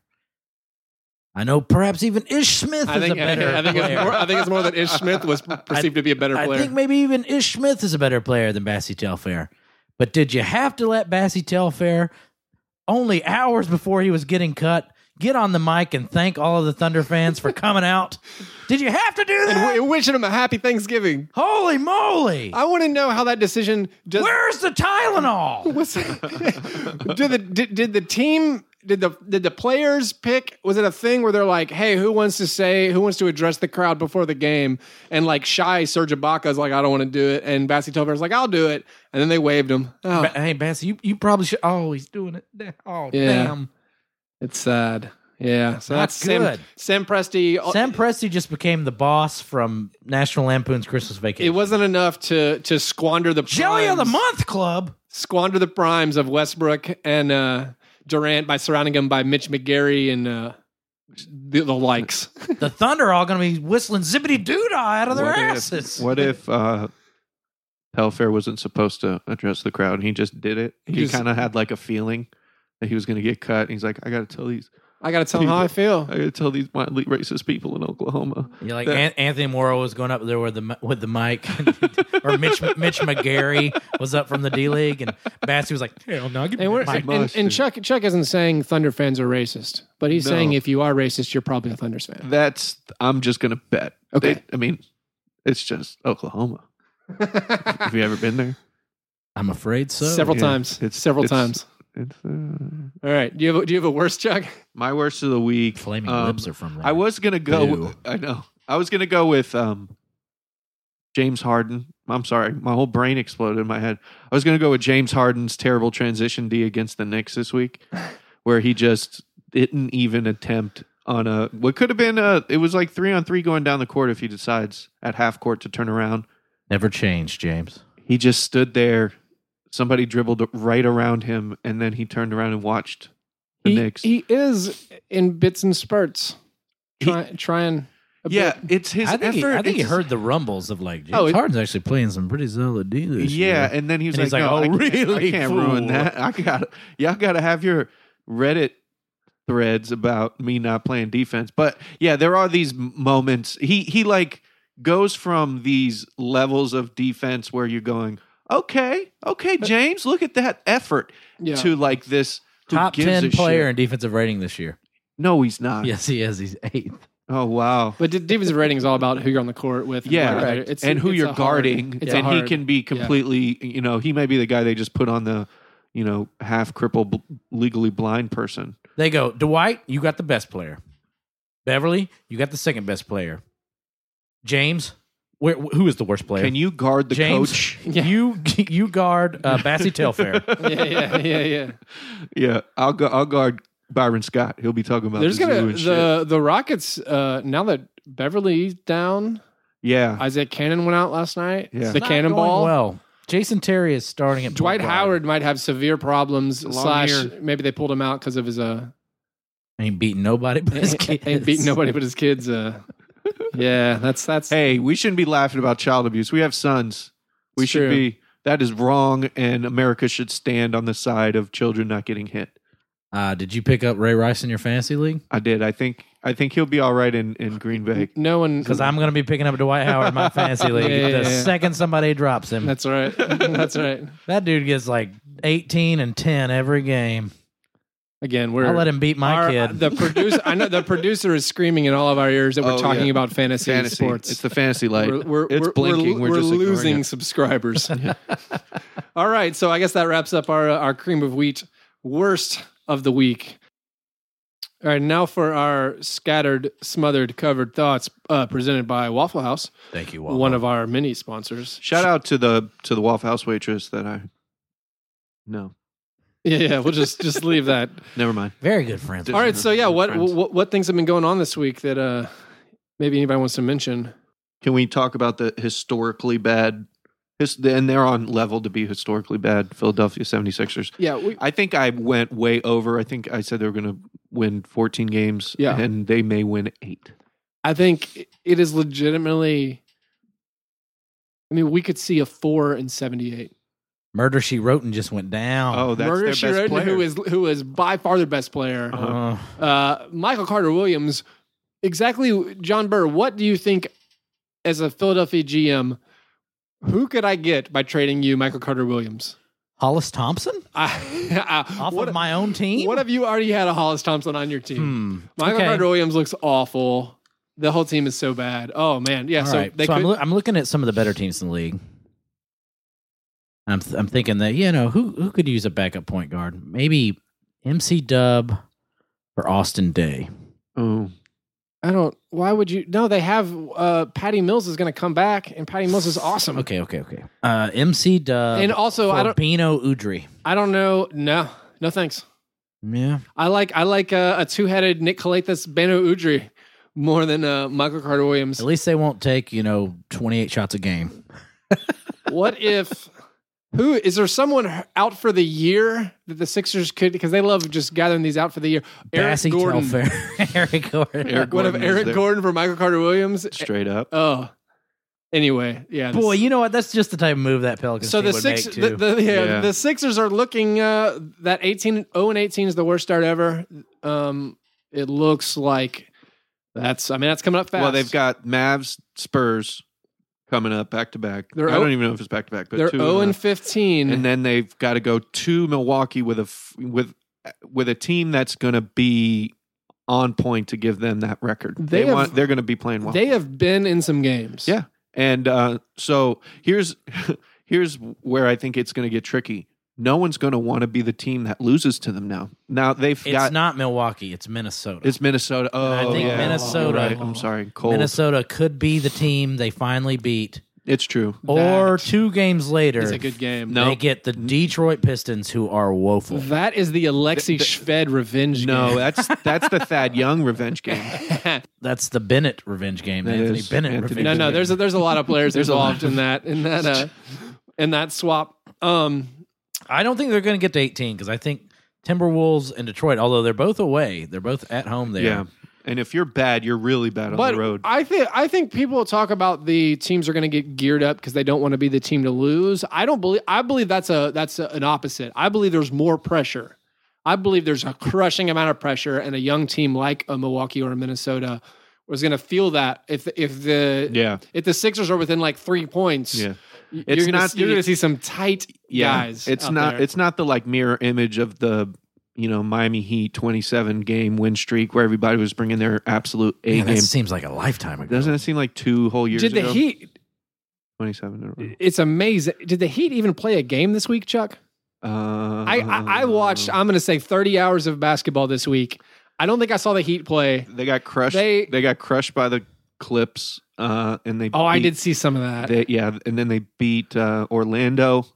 I know perhaps even Ish Smith I is think a better I think it's player. more, I think it's more that Ish Smith was perceived to be a better I player. think maybe even Ish Smith is a better player than Bassy Telfair. But did you have to let Bassy Telfair, only hours before he was getting cut, get on the mic and thank all of the Thunder fans for coming out? Did you have to do and that? w- wishing him a happy Thanksgiving. Holy moly! I want to know how that decision just Where's the Tylenol? was. did the did, did the team did the did the players pick? Was it a thing where they're like, hey, who wants to say who wants to address the crowd before the game? And like shy Serge Ibaka's like, I don't want to do it, and Bassy Telfair's like, I'll do it, and then they waved him. Oh, Ba- hey, Bassy, you, you probably should. Oh, he's doing it. Oh, Yeah. damn. it's sad. Yeah, so Not that's Sam, good. Sam Presti. Sam Presti just became the boss from National Lampoon's Christmas Vacation. It wasn't enough to to squander the Jelly of the primes- Month Club. squander the primes of Westbrook and uh, Durant by surrounding him by Mitch McGarry and uh, the, the likes. The Thunder are all going to be whistling zippity doo dah out of their What if- asses. What if uh, Telfair wasn't supposed to address the crowd and he just did it? He He, just- kind of had like a feeling that he was going to get cut. He's like, I got to tell these, I got to tell him how I feel. I got to tell these mildly racist people in Oklahoma. You're like that- An- Anthony Morrow was going up there with the with the mic, or Mitch Mitch McGarry was up from the D League, and Bassy was like, "Hell no, give me And, we're, that mic." and, and Chuck Chuck isn't saying Thunder fans are racist, but he's No. saying if you are racist, you're probably a Thunders fan. That's, I'm just going to bet. Okay. They- I mean, it's just Oklahoma. Have you ever been there? I'm afraid so. Several yeah. times. It's- Several it's- times. It's uh, All right. Do you have a, do you have a worse, Chuck? my worst of the week. Flaming um, lips are from there. I was gonna go. Ew. I know. I was gonna go with um, James Harden. I'm sorry, my whole brain exploded in my head. I was gonna go with James Harden's terrible transition D against the Knicks this week, where he just didn't even attempt on a what could have been a. It was like three on three going down the court if he decides at half court to turn around. Never changed, James. He just stood there. Somebody dribbled right around him, and then he turned around and watched the he, Knicks. he is in bits and spurts, He- try, trying. A yeah, bit. it's his I think, effort. he, I think he It's- heard the rumbles of like, James Oh, it- Harden's actually playing some pretty solid D this Yeah, year. and then he was And he's like, like, no, "Oh, I can't, really, I can't ruin fool?" that. I got y'all got to have your Reddit threads about me not playing defense." But yeah, there are these m- moments. He he like goes from these levels of defense where you're going, okay, okay, James, look at that effort, Yeah. to like this who Top gives ten a player shit. in defensive rating this year. No, he's not. Yes, he is. He's eighth. Oh wow. But de- defensive rating is all about who you're on the court with. and Yeah, whatever. right. It's, and who it's you're a hard- guarding, it's a and he hard- can be completely, you know, he may be the guy they just put on the, you know, half crippled, bl- legally blind person. They go, Dwight, you got the best player. Beverly, you got the second best player. James, where, who is the worst player? Can you guard the James, coach? Yeah. you you guard uh, Bassy Telfair. Yeah, yeah, yeah, yeah. Yeah, I'll go. I'll guard Byron Scott. He'll be talking about There's the gonna zoo and shit. the the Rockets. Uh, now that Beverly's down, Yeah, Isaiah Cannon went out last night. Yeah. The Not cannonball. going well. Jason Terry is starting at Dwight point guard. Howard might have severe problems. Long Slash, year. maybe they pulled him out because of his uh, Ain't beating nobody but his ain't, kids. ain't beating nobody but his kids. Uh, yeah, that's that's. hey, we shouldn't be laughing about child abuse. We have sons. We It's should true. be. That is wrong, and America should stand on the side of children not getting hit. Uh, did you pick up Ray Rice in your fantasy league? I did. I think. I think he'll be all right in, in Green Bay. No one Because I'm going to be picking up Dwight Howard in my fantasy league Yeah, yeah, the yeah. second somebody drops him. That's right. That's right. That dude gets like eighteen and ten every game. Again, we're I'll let him beat my our- kid. The producer, I know the producer is screaming in all of our ears that we're Oh, talking yeah. about fantasy, Fantasy. sports. It's the fantasy light. We're, we're, it's we're, blinking. We're, We're, we're just ignoring losing it. subscribers. All right, so I guess that wraps up our our cream of wheat worst of the week. All right, now for our scattered, smothered, covered thoughts, uh, presented by Waffle House, Thank you, Waffle. one of our mini sponsors. Shout out to the to the Waffle House waitress that I. No, Yeah, yeah, we'll just just leave that. never mind. Very good friends. All right, so yeah, what Friends. what what things have been going on this week that uh maybe anybody wants to mention? Can we talk about the historically bad? His, and they're on level to be historically bad Philadelphia seventy-sixers. Yeah, we, I think I went way over. I think I said they were going to win fourteen games, Yeah. and they may win eight. I think it is legitimately. I mean, we could see a four and seventy-eight. Murder She Wrote and just went down. Oh, that's Murder their She best Wrote, player. who is who is by far their best player. Uh-huh. Uh, Uh, Michael Carter Williams. Exactly, John Burr. What do you think, as a Philadelphia G M, who could I get by trading you Michael Carter Williams? Hollis Thompson I, off what, of my own team. what if you already had a Hollis Thompson on your team? Hmm. Michael Okay. Carter Williams looks awful. The whole team is so bad. Oh man, yeah. All so right. they so could. I'm, loo- I'm looking at some of the better teams in the league. I'm th- I'm thinking that you know who who could use a backup point guard? Maybe M C Dub or Austin Day. Oh, I don't. Why would you? No, they have. Uh, Patty Mills is going to come back, and Patty Mills is awesome. Okay, okay, okay. Uh, M C Dub And also, I don't. Bino Udry. I don't know. No, no, thanks. Yeah. I like. I like uh, a two-headed Nick Kalathis Beno Udry more than uh, Michael Carter Williams. At least they won't take you know twenty-eight shots a game. What if? Who is there? Someone out for the year that the Sixers could, because they love just gathering these out for the year. Eric Bassy Gordon. Telfair. Eric Gordon. Eric What if Gordon is Eric there. Gordon for Michael Carter Williams? straight up. Oh, anyway, yeah. this- Boy, you know what? That's just the type of move that Pelicans so team the would six, make the, too. the, yeah, Yeah. the Sixers are looking uh, that eighteen oh and eighteen is the worst start ever. Um, it looks like that's. I mean, that's coming up fast. Well, they've got Mavs, Spurs coming up back to back. They're I o- don't even know if it's back to back, but they're two zero in a- and fifteen, and then they've got to go to Milwaukee with a f- with with a team that's going to be on point to give them that record. They They, have- want they're going to be playing well. they have been in some games. Yeah. And uh, so here's here's where I think it's going to get tricky. No one's going to want to be the team that loses to them now. Now they've It's got not Milwaukee. It's Minnesota. it's Minnesota. Oh, I think yeah. Minnesota- You're right. I'm sorry. Cold. Minnesota could be the team they finally beat It's true. Or That two games later, is a good game. No. they get the Detroit Pistons, who are woeful. That is the Alexei Shved revenge No, game. that's that's the Thad Young revenge game. That's the Bennett revenge game. That Anthony is Bennett No, revenge Anthony no, game. there's a, there's a lot of players There's a lot involved in that in that uh, in that swap. Um, I don't think they're going to get to eighteen because I think Timberwolves and Detroit, although they're both away, they're both at home there. Yeah. And if you're bad, you're really bad on but the road. I think I think people talk about the teams are going to get geared up because they don't want to be the team to lose. I don't believe. I believe that's a that's a, an opposite. I believe there's more pressure. I believe there's a crushing amount of pressure, and a young team like a Milwaukee or a Minnesota was going to feel that if if the Yeah. if the Sixers are within like three points. Yeah. You're It's gonna, not you're the- going to see some tight Yeah. guys. It's out not there. it's not the like mirror image of the you know Miami Heat twenty-seven game win streak where everybody was bringing their absolute A Man, that game. seems like a lifetime ago. Doesn't it seem like two whole years Did the ago? Heat? twenty-seven in a row. It's amazing. Did the Heat even play a game this week, Chuck? Uh, I, I, I watched, I'm going to say thirty hours of basketball this week. I don't think I saw the Heat play. They got crushed. They- They, got crushed by the Clips, uh, and they. Oh, I beat- did see some of that. They, yeah, and then they beat uh, Orlando,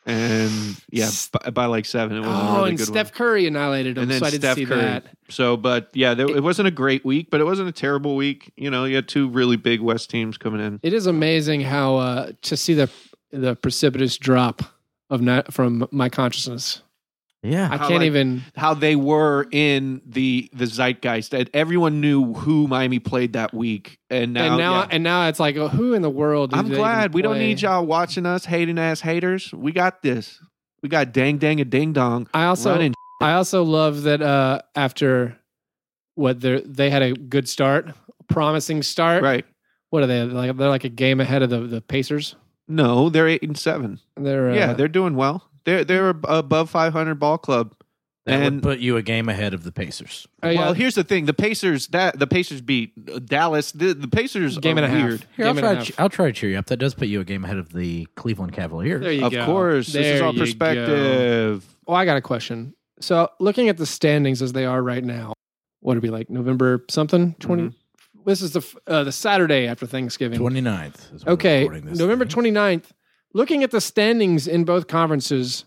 and yeah, by, by like seven. It was a oh, really and good Steph one. Curry annihilated them, And then so I didn't Steph see Curry. that. So, but yeah, there, it wasn't a great week, but it wasn't a terrible week. You know, you had two really big West teams coming in. It is amazing how uh, to see the the precipitous drop of not, from my consciousness. Yeah. I How, can't like, even. How they were in the the zeitgeist. That everyone knew who Miami played that week, and now, and now, yeah. and now it's like, oh, who in the world? do I'm they glad even we don't play? need y'all watching us hating ass haters. We got this. We got dang dang a ding dong. I also, running. I also love that uh, after what they they had a good start, promising start. Right? What are they like? They're like a game ahead of the the Pacers. No, they're eight and seven. They're uh, yeah, they're doing well. They're they're ab- above five hundred ball club. That and would put you a game ahead of the Pacers. oh, yeah, well, here's the thing: the Pacers that the Pacers beat uh, Dallas. The, the Pacers game are and a half. weird. Here, I'll Game and try, a to, half. che- I'll try to cheer you up. That does put you a game ahead of the Cleveland Cavaliers. There you Of go. course, this is There all you go. perspective. Oh, I got a question. So, looking at the standings as they are right now, what would it be like November something? twenty Mm-hmm. This is the f- uh, the Saturday after Thanksgiving. twenty-ninth. Is when we're Okay, recording this November thing. twenty-ninth. Looking at the standings in both conferences,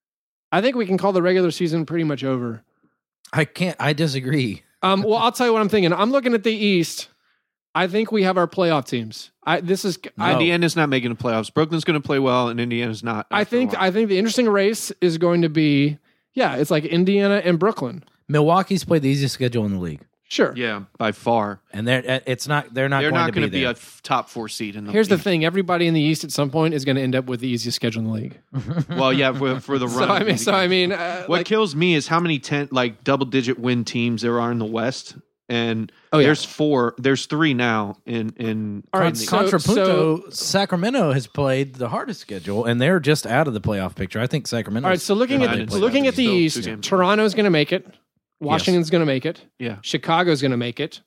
I think we can call the regular season pretty much over. I can't. I disagree. Um, well, I'll tell you what I'm thinking. I'm looking at the East. I think we have our playoff teams. I this is I, No. Indiana's not making the playoffs. Brooklyn's going to play well, and Indiana's not. I after a think while. I think the interesting race is going to be yeah, it's like Indiana and Brooklyn. Milwaukee's played the easiest schedule in the league, Sure. yeah, by far. and they're it's not. They're not. They're going not to going to be, be there. a f- top four seed in the. Here's the East. thing: everybody in the East at some point is going to end up with the easiest schedule in the league. Well, yeah, for, for the So run. I mean, so I mean, uh, what like, kills me is how many ten like double digit win teams there are in the West, and Oh, yeah. there's four. There's three now in in. All right, in the- so- Contrapunto, Sacramento has played the hardest schedule, and they're just out of the playoff picture. I think Sacramento. all right. So looking Yeah, I at didn't play looking that. at the Still two East, games. Toronto's going to make it. Washington's going to make it. yeah, Chicago's going to make it.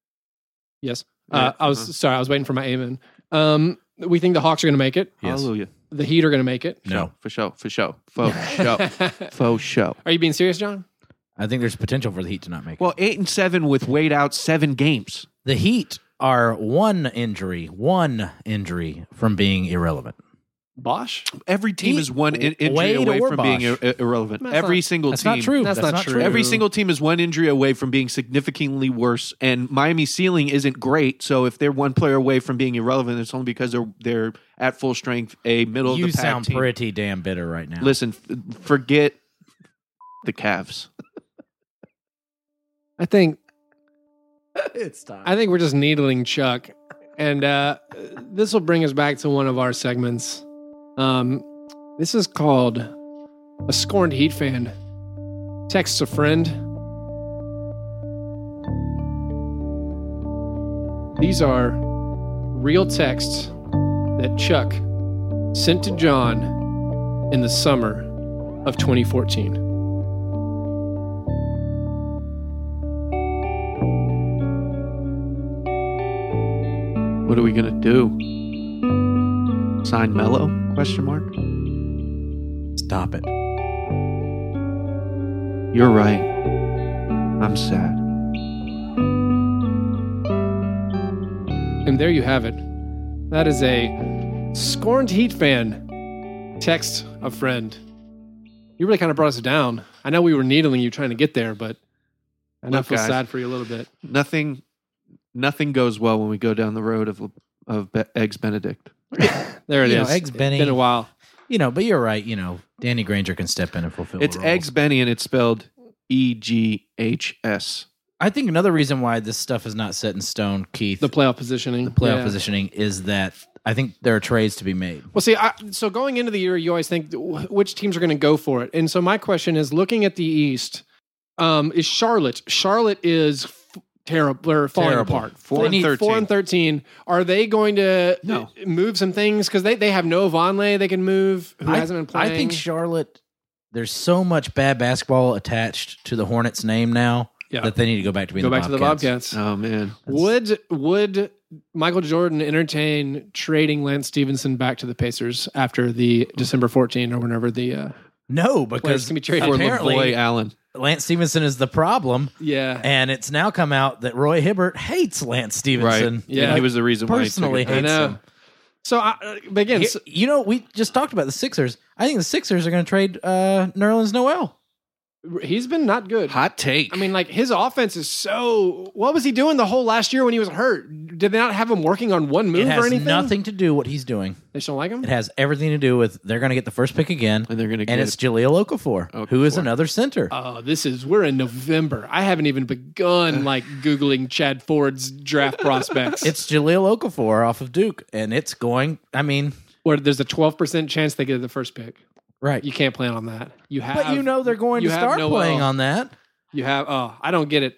Yes. Yeah, Uh, I was uh-huh. sorry. I was waiting for my amen. Um, we think the Hawks are going to make it. Yes. hallelujah. The Heat are going to make it. No, For sure, for sure, for sure, for sure. Are you being serious, John? I think there's potential for the Heat to not make Well, it. eight and seven with Wade out seven games. The Heat are one injury, one injury from being irrelevant. Bosch? Every team He- is one in- injury Wade away or from being Bosch? ir- irrelevant. That's Every not- single That's team. not true. That's not true. Every single team is one injury away from being significantly worse, and Miami's ceiling isn't great. So if they're one player away from being irrelevant, it's only because they're they're at full strength, a middle You of the pack sound team. pretty damn bitter right now. Listen, f- forget the Cavs. I think it's time. I think we're just needling Chuck, and uh, this will bring us back to one of our segments. Um, this is called "A Scorned Heat Fan Texts a Friend." These are real texts that Chuck sent to John in the summer of twenty fourteen. What are we gonna do? Sign Mello? Question mark. Stop it. You're right. I'm sad. And there you have it. That is a Scorned Heat fan. Text a friend. You really kind of brought us down. I know we were needling you trying to get there, but I know I Look, feel guys. sad for you a little bit. Nothing, nothing goes well when we go down the road of of Be- Eggs Benedict. There it is. You know, Eggs Benny. It's been a while. You know, but you're right. You know, Danny Granger can step in and fulfill. It's the roles. Eggs Benny, and it's spelled E G H S. I think another reason why this stuff is not set in stone, Keith, The playoff positioning. the playoff Yeah. positioning, is that I think there are trades to be made. Well, see, I, so going into the year, you always think wh- which teams are going to go for it. And so my question is, looking at the East, um, is Charlotte? Charlotte is f- terrible or falling Terrible. apart. Four and They need thirteen. Four and thirteen. Are they going to No. uh, move some things because they, they have no Vonleh they can move who I, hasn't been playing? I think Charlotte. There's so much bad basketball attached to the Hornets name now Yeah. that they need to go back to being go the back to the Bobcats. Bobcats. Oh man, Would would Michael Jordan entertain trading Lance Stevenson back to the Pacers after the December fourteenth or whenever the uh, No, players because can be traded? for apparently Lavoy Allen. Lance Stevenson is the problem, Yeah. and it's now come out that Roy Hibbert hates Lance Stevenson. Right. Yeah. Yeah, he was the reason why Personally he took it. I hates know. him. So, I, uh, but again, He- so- you know, we just talked about the Sixers. I think the Sixers are going to trade uh, Nerlens Noel. he's been not good. Hot take. I mean, like his offense is so. What was he doing the whole last year when he was hurt? Did they not have him working on one move It or has anything? nothing to do what he's doing. They just don't like him. It has everything to do with they're going to get the first pick again, and they're going to get and it's Jaleel Okafor, who is Okafor. another center. Oh, this is we're in November. I haven't even begun like googling Chad Ford's draft prospects. It's Jaleel Okafor off of Duke, and it's going. I mean, where there's a twelve percent chance they get the first pick. right? You can't plan on that. You have, but you know they're going you to have start Noel. playing on that. You have. Oh, I don't get it.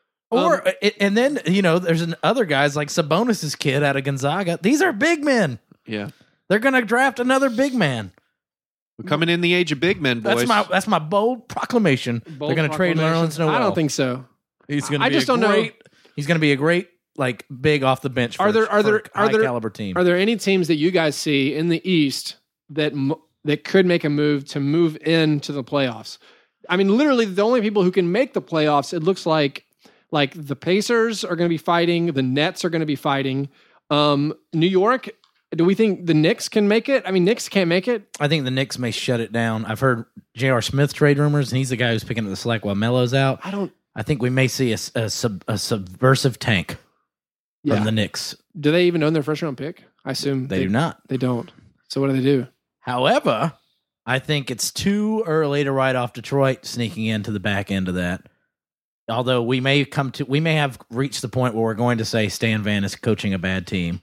Or Um, it, and then you know there's an, other guys like Sabonis's kid out of Gonzaga. These are big men. yeah. They're going to draft another big man. We're coming in the age of big men, boys. That's my that's my bold proclamation. Bold They're going to trade proclamation. Nerlens Noel. I don't think so. he's going to I be just a don't know. great, He's going to be a great like big off the bench. For, Are there- are for there- a are high there- caliber team? Are there any teams that you guys see in the East that mo- that could make a move to move into the playoffs? I mean, literally, the only people who can make the playoffs, it looks like, like the Pacers are going to be fighting, the Nets are going to be fighting. Um, New York, do we think the Knicks can make it? I mean, Knicks can't make it. I think the Knicks may shut it down. I've heard J R. Smith trade rumors, and he's the guy who's picking up the slack while Melo's out. I don't. I think we may see a, a, sub, a subversive tank Yeah. from the Knicks. Do they even own their first round pick? I assume They do not. They don't. So what do they do? However, I think it's too early to write off Detroit sneaking into the back end of that. Although we may come to, we may have reached the point where we're going to say Stan Van is coaching a bad team.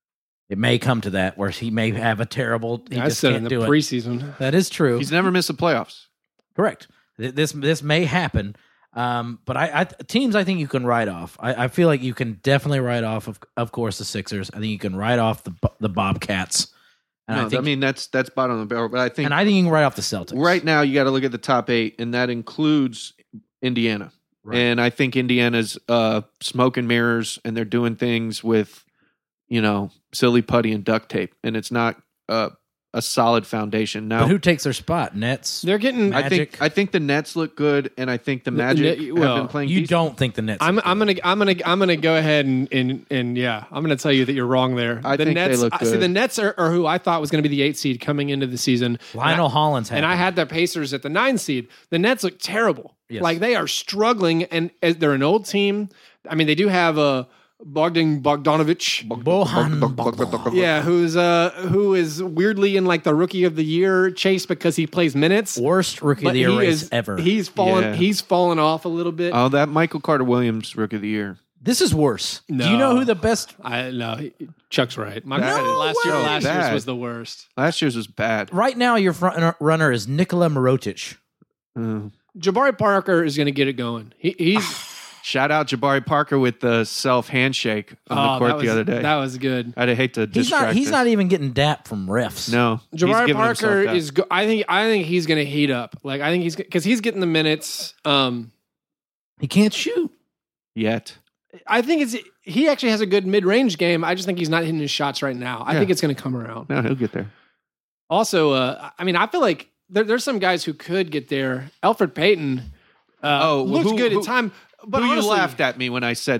It may come to that where he may have a terrible. He I just said can't in the do it. preseason. That is true. He's never missed the playoffs. Correct. Th- This this may happen, um, but I, I teams I think you can write off. I, I feel like you can definitely write off of of course the Sixers. I think you can write off the Bo- the Bobcats. And No, I think I mean that's that's bottom of the barrel. But I think and I think you can write off the Celtics. right now you got to look at the top eight, and that includes Indiana. Right. And I think Indiana's uh, smoke and mirrors, and they're doing things with, you know, silly putty and duct tape, and it's not uh, a solid foundation. Now, But who takes their spot? Nets. They're getting. I think Magic? I think the Nets look good, and I think the The- Magic the- have well, been playing. You decent. don't think the Nets? I'm are I'm good. gonna I'm gonna I'm gonna go ahead and and and yeah, I'm gonna tell you that you're wrong there. I the think they Nets, look I- See, good. the Nets are, are who I thought was going to be the eight seed coming into the season. Lionel and I, Hollins and I happened. had the Pacers at the nine seed. The Nets look terrible. Yes. Like they are struggling, and as they're an old team. I mean, they do have a Bogdan Bogdanovich. Bohan Bogdan. Yeah, who's uh who is weirdly in like the rookie of the year chase because he plays minutes. Worst rookie But of the year he race is ever. He's fallen. Yeah. He's fallen off a little bit. Oh, that Michael Carter Williams Rookie of the Year. This is worse. Do you No. know who the best? I know Chuck's right. My That God, is last year, so last year's bad. was the worst. Last year's was bad. Right now, your front runner is Nikola Mirotic. Uh, Jabari Parker is going to get it going. He, he's shout out Jabari Parker with the self handshake on oh, the that court was, the other day. That was good. I'd hate to He's distract not. He's us. not even getting dapped from refs. No, he's Jabari giving Parker himself that. is. Go- I think. I think he's going to heat up. Like I think he's because he's getting the minutes. Um, He can't shoot. yet. I think it's. He actually has a good mid range game. I just think he's not hitting his shots right now. I Yeah. think it's going to come around. No, he'll get there. Also, uh, I mean, I feel like there, there's some guys who could get there. Alfred Payton. Uh, Oh, looks who- good who- at time. But Who honestly, you laughed at me when I said that?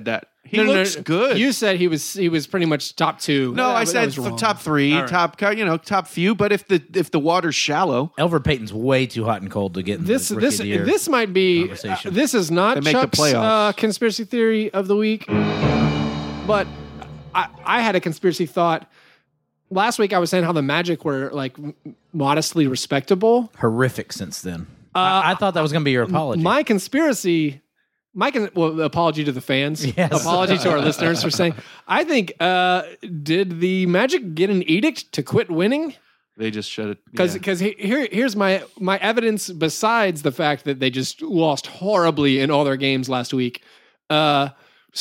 He No, no, no, looks no. good. You said he was he was pretty much top two. no, That- I that said was f- wrong. top three, All right. top you know top few. But if the if the water's shallow, Elfrid Payton's way too hot and cold to get in This the Rookie this of the Year. this might be. conversation. uh, this is not They make the Chuck's playoffs. uh, conspiracy theory of the week, but I, I had a conspiracy thought. Last week I was saying how the Magic were like m- modestly respectable. horrific since then. Uh, I, I thought that was going to be your apology. My conspiracy, my con- well, apology to the fans. Yes. Apology to our listeners for saying. I think uh, did the Magic get an edict to quit winning? they just shut it. Because yeah. because here here's my my evidence besides the fact that they just lost horribly in all their games last week. Uh,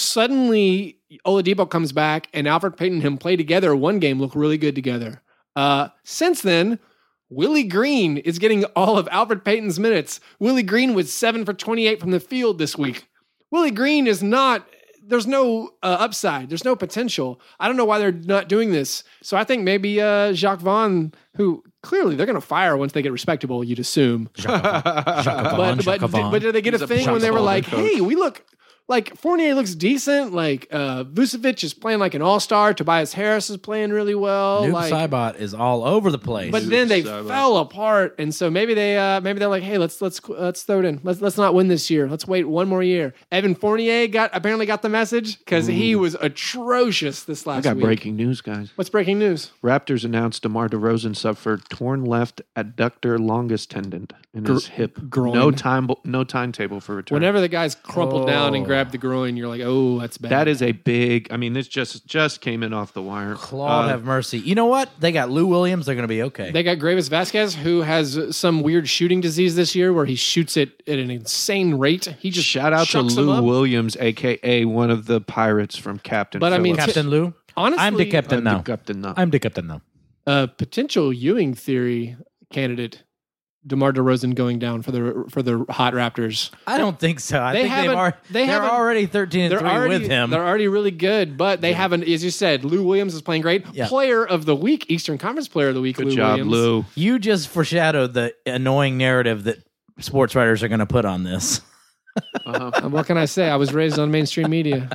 suddenly Oladipo comes back and Alfred Payton and him play together. One game look really good together. Uh, since then, Willie Green is getting all of Alfred Payton's minutes. Willie Green was seven for twenty-eight from the field this week. Willie Green is not. There's no uh, upside. There's no potential. I don't know why they're not doing this. So I think maybe uh, Jacques Vaughn, who clearly they're going to fire once they get respectable, you'd assume. Shaka But Vaughn, but, Shaka did, Vaughn. but did they get He's a a thing when they were Shaka like, Vaughn hey, we look like Fournier looks decent. Like uh, Vucevic is playing like an all star. Tobias Harris is playing really well. Noob like, Saibot is all over the place. but then they Saibot. fell apart, and so maybe they uh, maybe they're like, hey, let's let's let's throw it in. Let's let's not win this year. Let's wait one more year. Evan Fournier got apparently got the message because he was atrocious this I last got week. breaking news, guys. What's breaking news? Raptors announced DeMar DeRozan suffered torn left adductor longus tendon in his hip. groin. No time, no timetable for return. Whenever the guys crumple down and Oh. grab the groin, you're like, oh, that's bad. that is a big. I mean, this just just came in off the wire. Claude Uh, have mercy. You know what? They got Lou Williams. They're going to be okay. They got Gravis Vasquez, who has some weird shooting disease this year where he shoots it at an insane rate. He just Shout out to shucks them Lou up. Williams, aka one of the pirates from Captain. But I mean, Phillips. Captain Lou. Honestly, I'm the captain I'm now. the captain now. I'm the captain now. a potential Ewing theory candidate, DeMar DeRozan going down for the for the hot Raptors. I don't think so. I They think they've haven't- already, they they're haven't- already thirteen and They're three already with him. They're already really good, but they haven't, as you said, Lou Williams is playing great. Yeah. Player of the week, Eastern Conference Player of the Week. Good Lou job, Williams. Lou. You just foreshadowed the annoying narrative that sports writers are going to put on this. Uh-huh. Uh, What can I say? I was raised on mainstream media.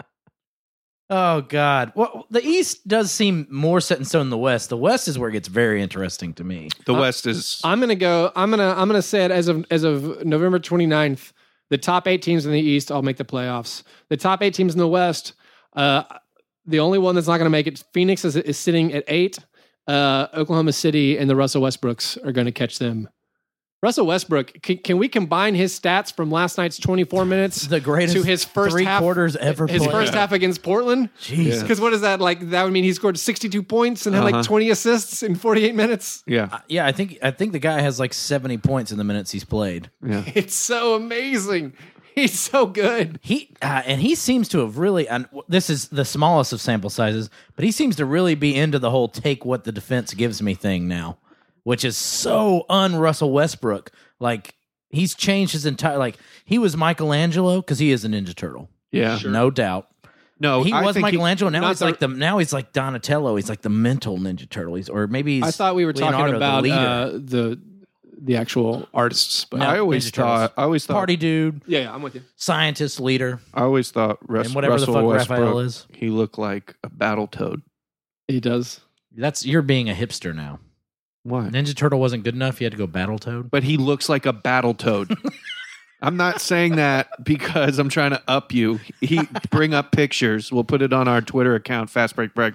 Oh God! Well, the East does seem more set in stone than the West. The West is where it gets very interesting to me. The West is. I'm gonna go. I'm gonna. I'm gonna say it as of as of November 29th. The top eight teams in the East all make the playoffs. The top eight teams in the West. Uh, the only one that's not gonna make it, Phoenix is, is sitting at eight. Uh, Oklahoma City and the Russell Westbrooks are gonna catch them. Russell Westbrook. Can, can we combine his stats from last night's twenty-four minutes The greatest to his first three half, quarters ever His played. first half against Portland. Jeez. Because what is that like? That would mean he scored sixty-two points and had Uh-huh. like twenty assists in forty-eight minutes. Yeah, Uh, yeah, I think I think the guy has like seventy points in the minutes he's played. yeah. It's so amazing. He's so good. He uh, and he seems to have really. And this is the smallest of sample sizes, but he seems to really be into the whole "take what the defense gives me" thing now, which is so un-Russell Westbrook. Like he's changed his entire. Like he was Michelangelo because he is a Ninja Turtle, Yeah. no doubt. No, He I was think he- Michelangelo. Now not he's the- like the now he's like Donatello. He's like the mental Ninja Turtle. He's or maybe he's I thought we were talking Leonardo, the about leader. uh, the the actual artists, but No. I always Ninja Turtles. thought. I always thought. party dude, yeah, yeah, I'm with you. scientist, leader. I always thought Russ, And whatever the Russell fuck Westbrook. Raphael is. He looked like a battle toad. He does. That's you're being a hipster now. Why? Ninja Turtle wasn't good enough. You had to go Battletoad. But he looks like a battle toad. I'm not saying that because I'm trying to up you. He bring up pictures. We'll put it on our Twitter account, Fast Break Break,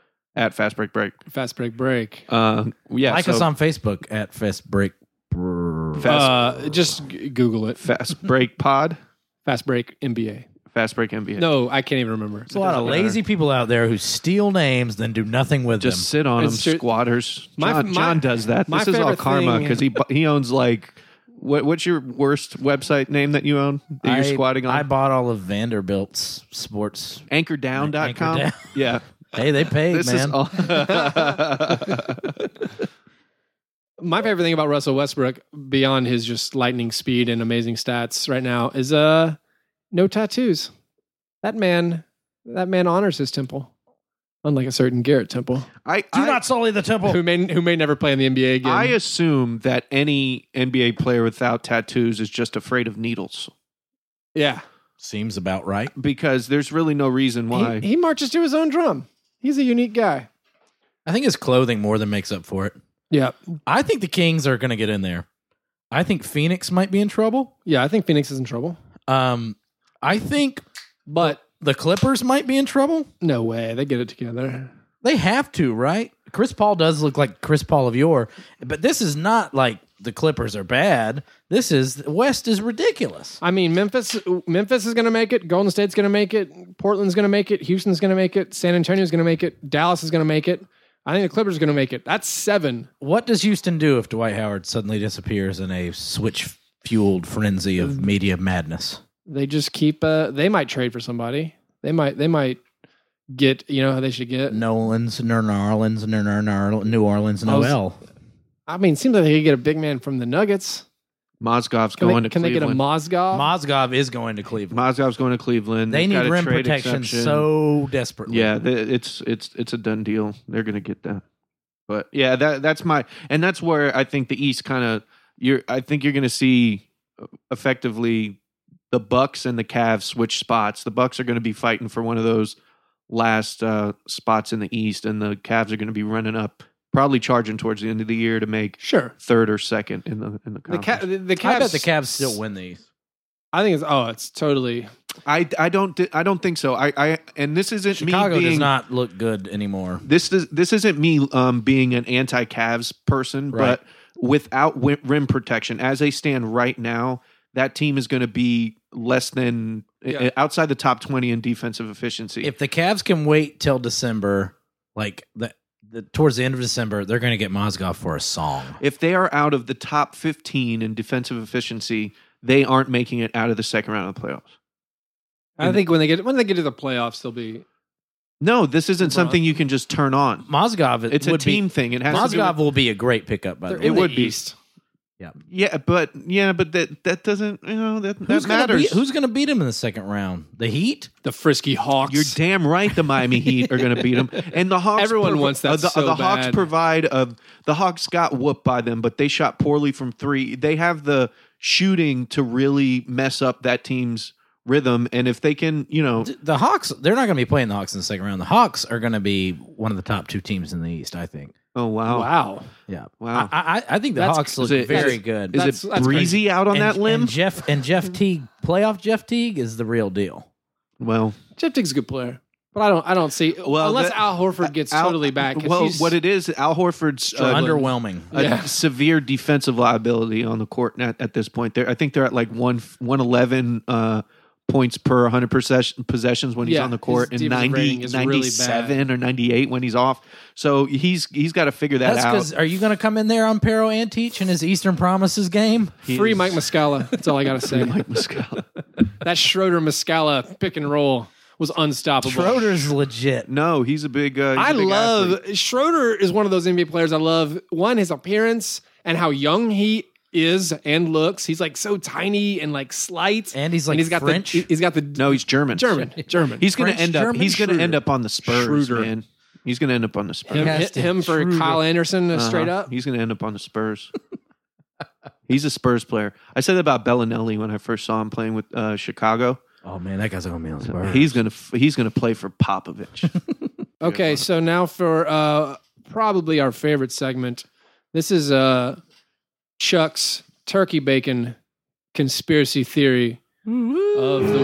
at Fast Break Break. Fast break break. Uh, yeah, like so us on Facebook at Fast Break. Brr. Fast, Uh, just g- Google it. Fast Break Pod, Fast break N B A. Fast Break N B A. No, I can't even remember. There's a lot of doesn't matter. lazy people out there who steal names then do nothing with just them. sit on them, It's true. squatters. My- John, my- John does that. my This is all favorite karma thing- because he bu- he owns like what? What's your worst website name that you own that you're I, squatting on? I bought all of Vanderbilt's sports. anchor down dot com. Anchor Down. Yeah, Hey, they paid, this man. is all. My favorite thing about Russell Westbrook, beyond his just lightning speed and amazing stats right now, is uh no tattoos. That man, that man honors his temple, unlike a certain Garrett Temple, I do I, not sully the temple. who may who may never play in the N B A again. I assume that any N B A player without tattoos is just afraid of needles. yeah, Seems about right. because there's really no reason why. He, he marches to his own drum. He's a unique guy. I think his clothing more than makes up for it. Yeah. I think the Kings are going to get in there. I think Phoenix might be in trouble. Yeah, I think Phoenix is in trouble. Um, I think But the Clippers might be in trouble. no way. They get it together. They have to, right? Chris Paul does look like Chris Paul of yore, but this is not like the Clippers are bad. This is West is ridiculous. I mean, Memphis Memphis is going to make it. Golden State's going to make it. Portland's going to make it. Houston's going to make it. San Antonio's going to make it. Dallas is going to make it. I think the Clippers are going to make it. That's seven. What does Houston do if Dwight Howard suddenly disappears in a switch-fueled frenzy of media madness? They just keep. Uh, they might trade for somebody. They might. They might get. You know how they should get. Nolans, New Orleans, New Orleans, Noel. I mean, it seems like they could get a big man from the Nuggets. Mozgov's Can, going they, to can they get a Cleveland. Mozgov? Mozgov is going to Cleveland. Mozgov's going to Cleveland. They They've need got a rim trade protection exception. so desperately. Yeah, th- it's it's it's a done deal. They're going to get that. But yeah, that that's my and that's where I think the East kind of you're. I think you're going to see effectively the Bucks and the Cavs switch spots. The Bucks are going to be fighting for one of those last uh, spots in the East, and the Cavs are going to be running up, probably charging towards the end of the year to make Sure. third or second in the in the The, conference. Ca- the, the Cavs. I bet the Cavs still win these. I think it's. Oh, it's totally. I, I don't I don't think so. I, I and this isn't Chicago me being does not look good anymore. this does, this isn't me um, being an anti-Cavs person, Right. but without wi- rim protection, as they stand right now, that team is going to be less than Yeah. outside the top twenty in defensive efficiency. If the Cavs can wait till December, like the, the towards the end of December, they're going to get Mozgov for a song. if they are out of the top fifteen in defensive efficiency, they aren't making it out of the second round of the playoffs. I think when they get when they get to the playoffs, they'll be. No, this isn't LeBron. something you can just turn on. Mozgov, It's a would team be, thing. It has to do Mozgov with, will be a great pickup. By the They're way, in It the would be. East. yeah, but yeah, but that that doesn't you know that, who's that gonna matters. beat, who's going to beat him in the second round? The Heat. The frisky Hawks. You're damn right. The Miami Heat are going to beat them, and the Hawks. Everyone wants that uh, the, so the Hawks bad. provide. Uh, the Hawks got whooped by them, but they shot poorly from three. They have the shooting to really mess up that team's rhythm, and if they can, you know, The Hawks. They're not going to be playing the Hawks in the second round. The Hawks are going to be one of the top two teams in the East. I think. oh wow, Wow. Yeah. Wow. I, I, I think the That's- Hawks look is it- very is- good. is That's- it that's breezy out on and, that limb? And Jeff and Jeff Teague, playoff Jeff Teague is the real deal. well, Jeff Teague's a good player, but I don't. I don't see. Well, unless that- Al Horford gets Al- totally back. 'cause Well, he's- what it is, Al Horford's uh, Underwhelming. a Yeah. severe defensive liability on the court at, at this point. They're, I think they're at like one one eleven uh, points per one hundred possession, possessions when he's Yeah, on the court, his and defensive ninety, rating is really ninety-seven or ninety-eight when he's off. So he's he's got to figure that That's out. because are you going to come in there on Pero Antich in his Eastern Promises game? He free is- Mike Muscala. That's all I got to say. Mike Muscala. That Schroeder Muscala pick and roll was unstoppable. Schroeder's legit. No, he's a big. Uh, he's I a big love athlete. Schroeder is one of those N B A players I love. One, his appearance and how young he is and looks. He's like so tiny and like slight, And he's like he's got French. the he's got the No, he's German. German German. He's going to French, end up. German, He's going to end Schroeder. up on the Spurs, Schroeder. man. He's going to end up on the Spurs. him, has to- him for Schroeder. Kyle Anderson uh, Uh-huh. straight up. He's going to end up on the Spurs. He's a Spurs player. I said that about Bellinelli when I first saw him playing with uh, Chicago. Oh man, that guy's going to be on the Spurs. He's gonna he's gonna play for Popovich. Okay, so now for uh, probably our favorite segment. This is uh, Chuck's turkey bacon conspiracy theory of the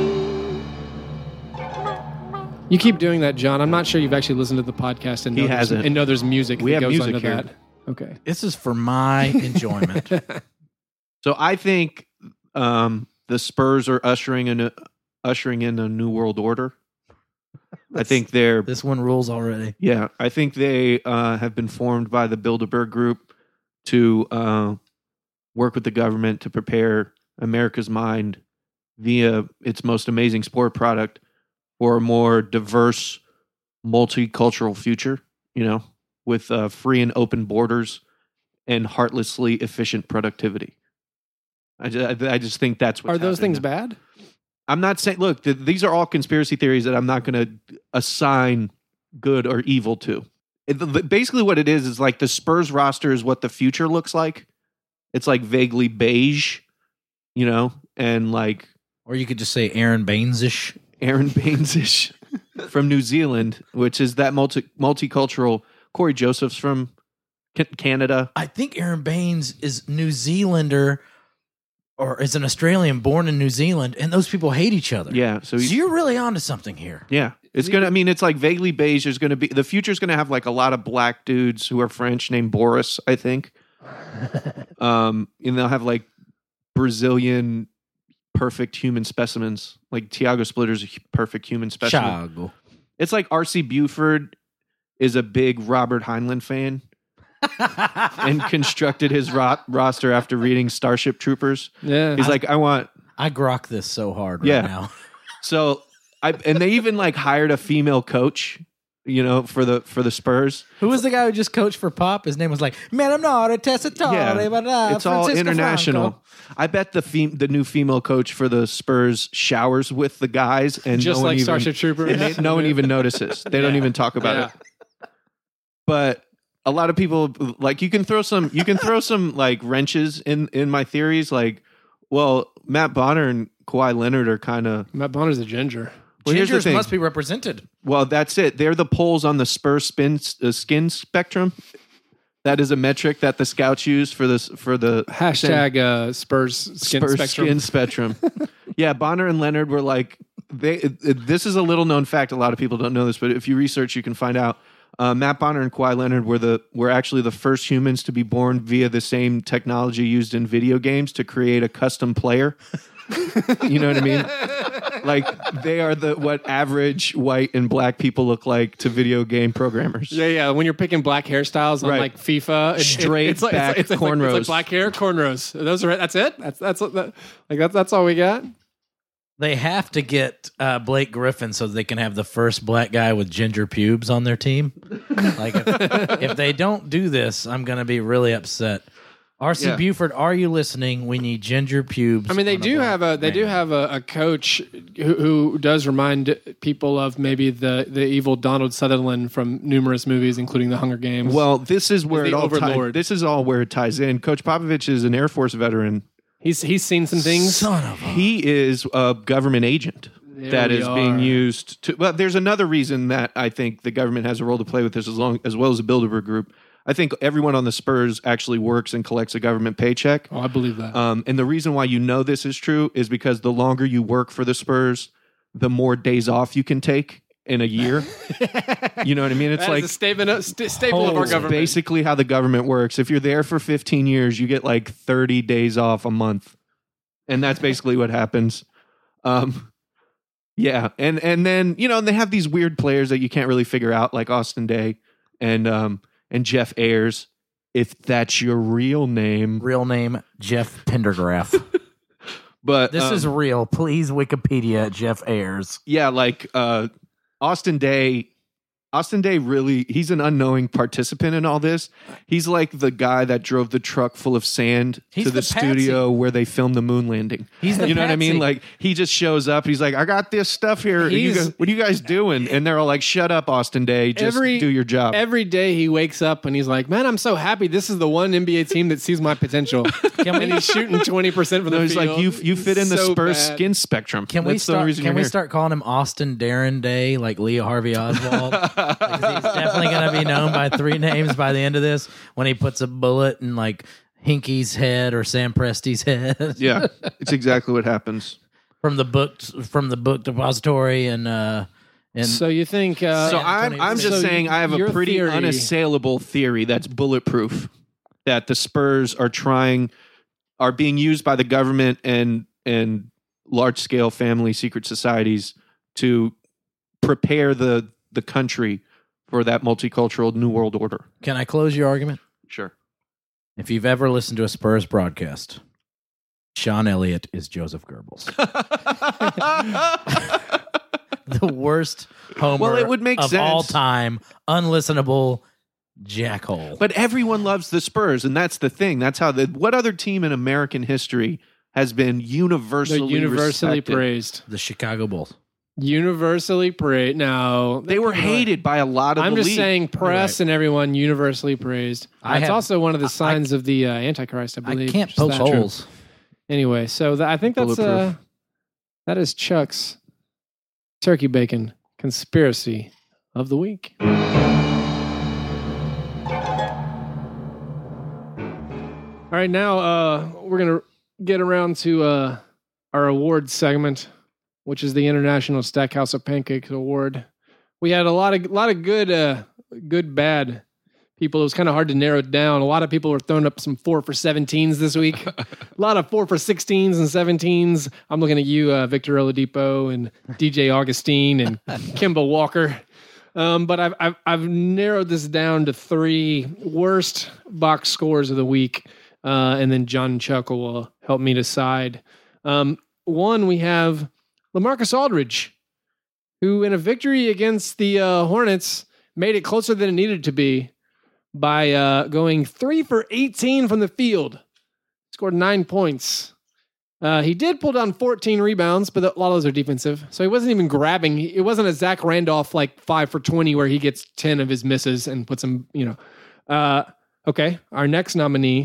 week. You keep doing that, John. I'm not sure you've actually listened to the podcast and know, He there's- hasn't. and know there's music We that have goes music onto here. that. Okay. This is for my enjoyment. So I think um, the Spurs are ushering in a, ushering in a new world order. I think they're This one rules already. yeah. I think they uh, have been formed by the Bilderberg Group to uh, work with the government to prepare America's mind via its most amazing sport product for a more diverse, multicultural future. You know, with uh, free and open borders and heartlessly efficient productivity. I just, I just think that's what's Are those happening things now. bad? I'm not saying. Look, th- these are all conspiracy theories that I'm not going to assign good or evil to. It, the- basically, what it is is like the Spurs roster is what the future looks like. It's like vaguely beige, you know, and like Or you could just say Aaron Baines-ish. Aaron Baines-ish from New Zealand, which is that multi multicultural. Corey Joseph's from Ca- Canada. I think Aaron Baines is New Zealander or is an Australian born in New Zealand, and those people hate each other. Yeah, so So he's, you're really onto something here. yeah, it's gonna. I mean, it's like vaguely beige. There's gonna be the future's gonna have like a lot of black dudes who are French named Boris, I think. um, and they'll have like Brazilian perfect human specimens. Like Tiago Splitter's a hu- perfect human specimen. Chago. It's like R C Buford is a big Robert Heinlein fan and constructed his ro- roster after reading Starship Troopers. Yeah. He's like, I want I grok this so hard right Yeah. now. so I and they even like hired a female coach, you know, for the for the Spurs. Who was the guy who just coached for Pop? His name was like Menomnore Tessitore. Yeah, blah, it's all Francisco international. Franco. I bet the fem- the new female coach for the Spurs showers with the guys, and Just no one like even, Starship Troopers. and they- no one even notices. They don't Yeah. even talk about Yeah. it. But a lot of people like you can throw some you can throw some like wrenches in in my theories. Like, well, Matt Bonner and Kawhi Leonard are kind of Matt Bonner's a ginger. well. Here's the Gingers thing. must be represented. Well, that's it. They're the poles on the Spurs spin uh, skin spectrum. That is a metric that the scouts use for this for the Hashtag uh, Spurs skin Spurs spectrum. skin spectrum. Yeah, Bonner and Leonard were like they. It, it- this is a little known fact. A lot of people don't know this, but if you research, you can find out. Uh, Matt Bonner and Kawhi Leonard were the were actually the first humans to be born via the same technology used in video games to create a custom player. You know what I mean? Like they are the what average white and black people look like to video game programmers. Yeah, yeah. When you're picking black hairstyles on Right. like FIFA, it- Straight it's like, back it's, like, it's, like, it's cornrows. like black hair, cornrows. Those are that's it. That's that's that, like that's that's all we got. They have to get uh, Blake Griffin so they can have the first black guy with ginger pubes on their team. Like if, if they don't do this, I'm going to be really upset. R C Yeah. Buford, are you listening? We need ginger pubes. I mean, they on do black have a they do man. have a, a coach who, who does remind people of maybe the the evil Donald Sutherland from numerous movies, including The Hunger Games. Well, this is where the it all ties. overlord. This is all where it ties in. Coach Popovich is an Air Force veteran. he's he's seen some things. Son of a. He is a government agent There that we is being are. used to. Well, there's another reason that I think the government has a role to play with this, as long as well as the Bilderberg Group. I think everyone on the Spurs actually works and collects a government paycheck. Oh, I believe that. Um, and the reason why you know this is true is because the longer you work for the Spurs, the more days off you can take in a year. You know what I mean? It's That is like a statement of, st- staple of our it's government. basically how the government works. If you're there for fifteen years, you get like thirty days off a month. And that's basically what happens. Um, yeah. And and then, you know, and they have these weird players that you can't really figure out, like Austin Day and um and Jeff Ayers, if that's your real name. Real name, Jeff Pendergraph. But This um, is real. Please Wikipedia Jeff Ayers. yeah, like uh Austin Day Austin Day really he's an unknowing participant in all this. He's like the guy that drove the truck full of sand He's to the, the studio where they filmed the moon landing. He's the you know what I mean? patsy. Like he just shows up, he's like, I got this stuff here. And you He's- go, what are you guys doing? And they're all like, shut up, Austin Day. Just Every- do your job. Every day he wakes up and he's like, "Man, I'm so happy. This is the one N B A team that sees my potential." and he's shooting twenty percent from the no, he's field. like, you you fit in the So Spurs bad. skin spectrum. Can we That's the start? reason Can you're we here. start calling him Austin Darren Day, like Leah Harvey Oswald? Because he's definitely going to be known by three names by the end of this. When he puts a bullet in like Hinky's head or Sam Presti's head. Yeah, it's exactly what happens. from the book from the book depository and uh and So you think? Uh, So Yeah, I'm twenty I'm just so saying I have a your pretty theory- unassailable theory that's bulletproof that the Spurs are trying are being used by the government and and large scale family secret societies to prepare the the country for that multicultural new world order. can I close your argument? Sure. If you've ever listened to a Spurs broadcast, Sean Elliott is Joseph Goebbels. The worst homer Well, it would make of sense. all time, unlistenable jackhole. But everyone loves the Spurs, and that's the thing. That's how the what other team in American history has been they're universally universally respected? praised. the Chicago Bulls. Universally praised. No, They were hated by a lot of I'm the just league. saying, press and everyone universally praised. I It's have- also one of the signs of the uh, Antichrist, I I believe. can't Just poke that. holes. Anyway, so that, I think that's uh, Bulletproof. That is Chuck's turkey bacon conspiracy of the week. All right, now uh, we're going to get around to uh, our awards segment, which is the International Stackhouse of Pancakes Award. We had a lot of lot of good, uh, good, bad people. It was kind of hard to narrow it down. A lot of people were throwing up some four for seventeens this week. A lot of four for sixteens and seventeens. I'm looking at you, uh, Victor Oladipo and D J Augustine and Kemba Walker. Um, but I've, I've I've narrowed this down to three worst box scores of the week, uh, and then John and Chuck will help me decide. Um, one, we have LaMarcus Aldridge, who in a victory against the uh, Hornets made it closer than it needed to be by uh, going three for eighteen from the field. Scored nine points. Uh, he did pull down fourteen rebounds, but a lot of those are defensive. So he wasn't even grabbing. It wasn't a Zach Randolph like five for twenty where he gets ten of his misses and puts them, you know. Uh, okay, our next nominee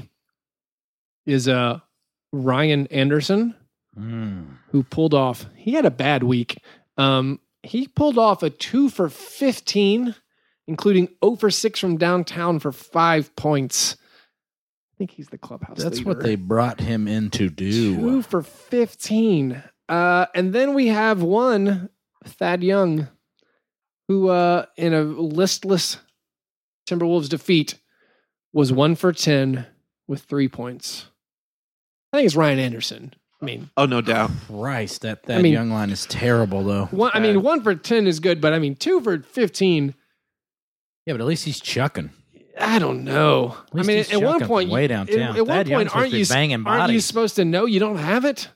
is uh, Ryan Anderson, Mm. who pulled off, he had a bad week. Um, he pulled off a two for fifteen, including zero for six from downtown for five points. I think he's the clubhouse That's leader. what they brought him in to do. Two for fifteen. Uh, and then we have one, Thad Young, who uh, in a listless Timberwolves defeat was one for ten with three points. I think it's Ryan Anderson. I mean, Oh, no doubt. Christ, that, that I mean- young line is terrible, though. one, I mean, one for ten is good, but I mean, two for fifteen. Yeah, but at least he's chucking. I don't know. At I least mean, he's at one chucking point, way you- downtown. At, at one Thad Young's point, supposed aren't to be you banging aren't you bodies. supposed to know you don't have it?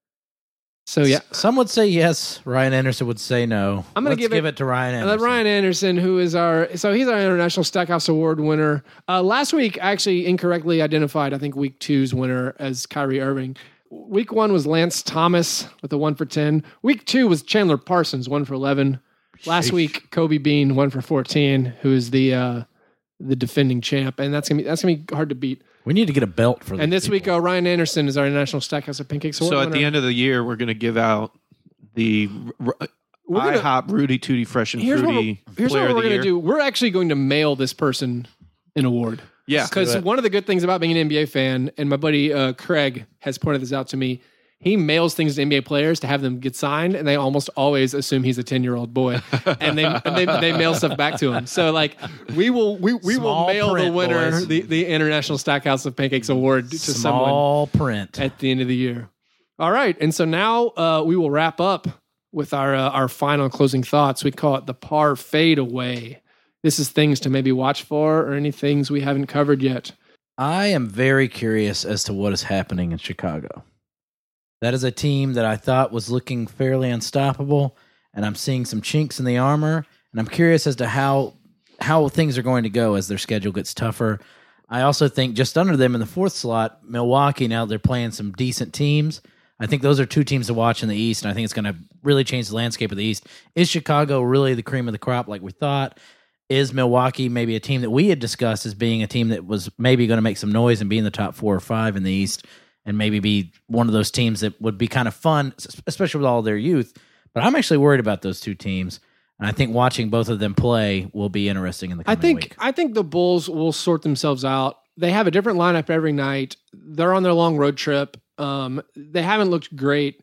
So yeah, Some would say yes. Ryan Anderson would say no. I'm gonna Let's give give it- it, to Ryan and then Anderson. Ryan Anderson, who is our so he's our International Stackhouse Award winner. Uh, last week, I actually incorrectly identified, I think week two's winner as Kyrie Irving. Week one was Lance Thomas with a one for ten. Week two was Chandler Parsons, one for eleven. Last Sheesh. week, Kobe Bean, one for fourteen, who is the uh, the defending champ, and that's gonna be that's gonna be hard to beat. We need to get a belt for And these this week, people. uh, Ryan Anderson is our National Stackhouse of Pancakes Award So at winner. the end of the year, we're going to give out the r- r- We're gonna- IHOP Rudy Tooty Fresh and here's what Fruity we're, here's Player what of we're the going Year. to do. We're actually going to mail this person an award. Yeah. Because do it. one of the good things about being an N B A fan, and my buddy uh, Craig has pointed this out to me, he mails things to N B A players to have them get signed, and they almost always assume he's a ten-year-old boy, and they and they, they mail stuff back to him. So like we will we, we will Small mail the print, winner boys. the, the International Stackhouse of Pancakes Award to someone Small print. at the end of the year. All right, and so now uh, we will wrap up with our uh, our final closing thoughts. We call it the par fade away. This is things to maybe watch for, or any things we haven't covered yet. I am very curious as to what is happening in Chicago. That is a team that I thought was looking fairly unstoppable, and I'm seeing some chinks in the armor, and I'm curious as to how how things are going to go as their schedule gets tougher. I also think just under them in the fourth slot, Milwaukee, now they're playing some decent teams. I think those are two teams to watch in the East, and I think it's going to really change the landscape of the East. Is Chicago really the cream of the crop like we thought? Is Milwaukee maybe a team that we had discussed as being a team that was maybe going to make some noise and be in the top four or five in the East, and maybe be one of those teams that would be kind of fun, especially with all their youth? But I'm actually worried about those two teams, and I think watching both of them play will be interesting in the I coming think week. I think the Bulls will sort themselves out. They have a different lineup every night. They're on their long road trip. Um, they haven't looked great.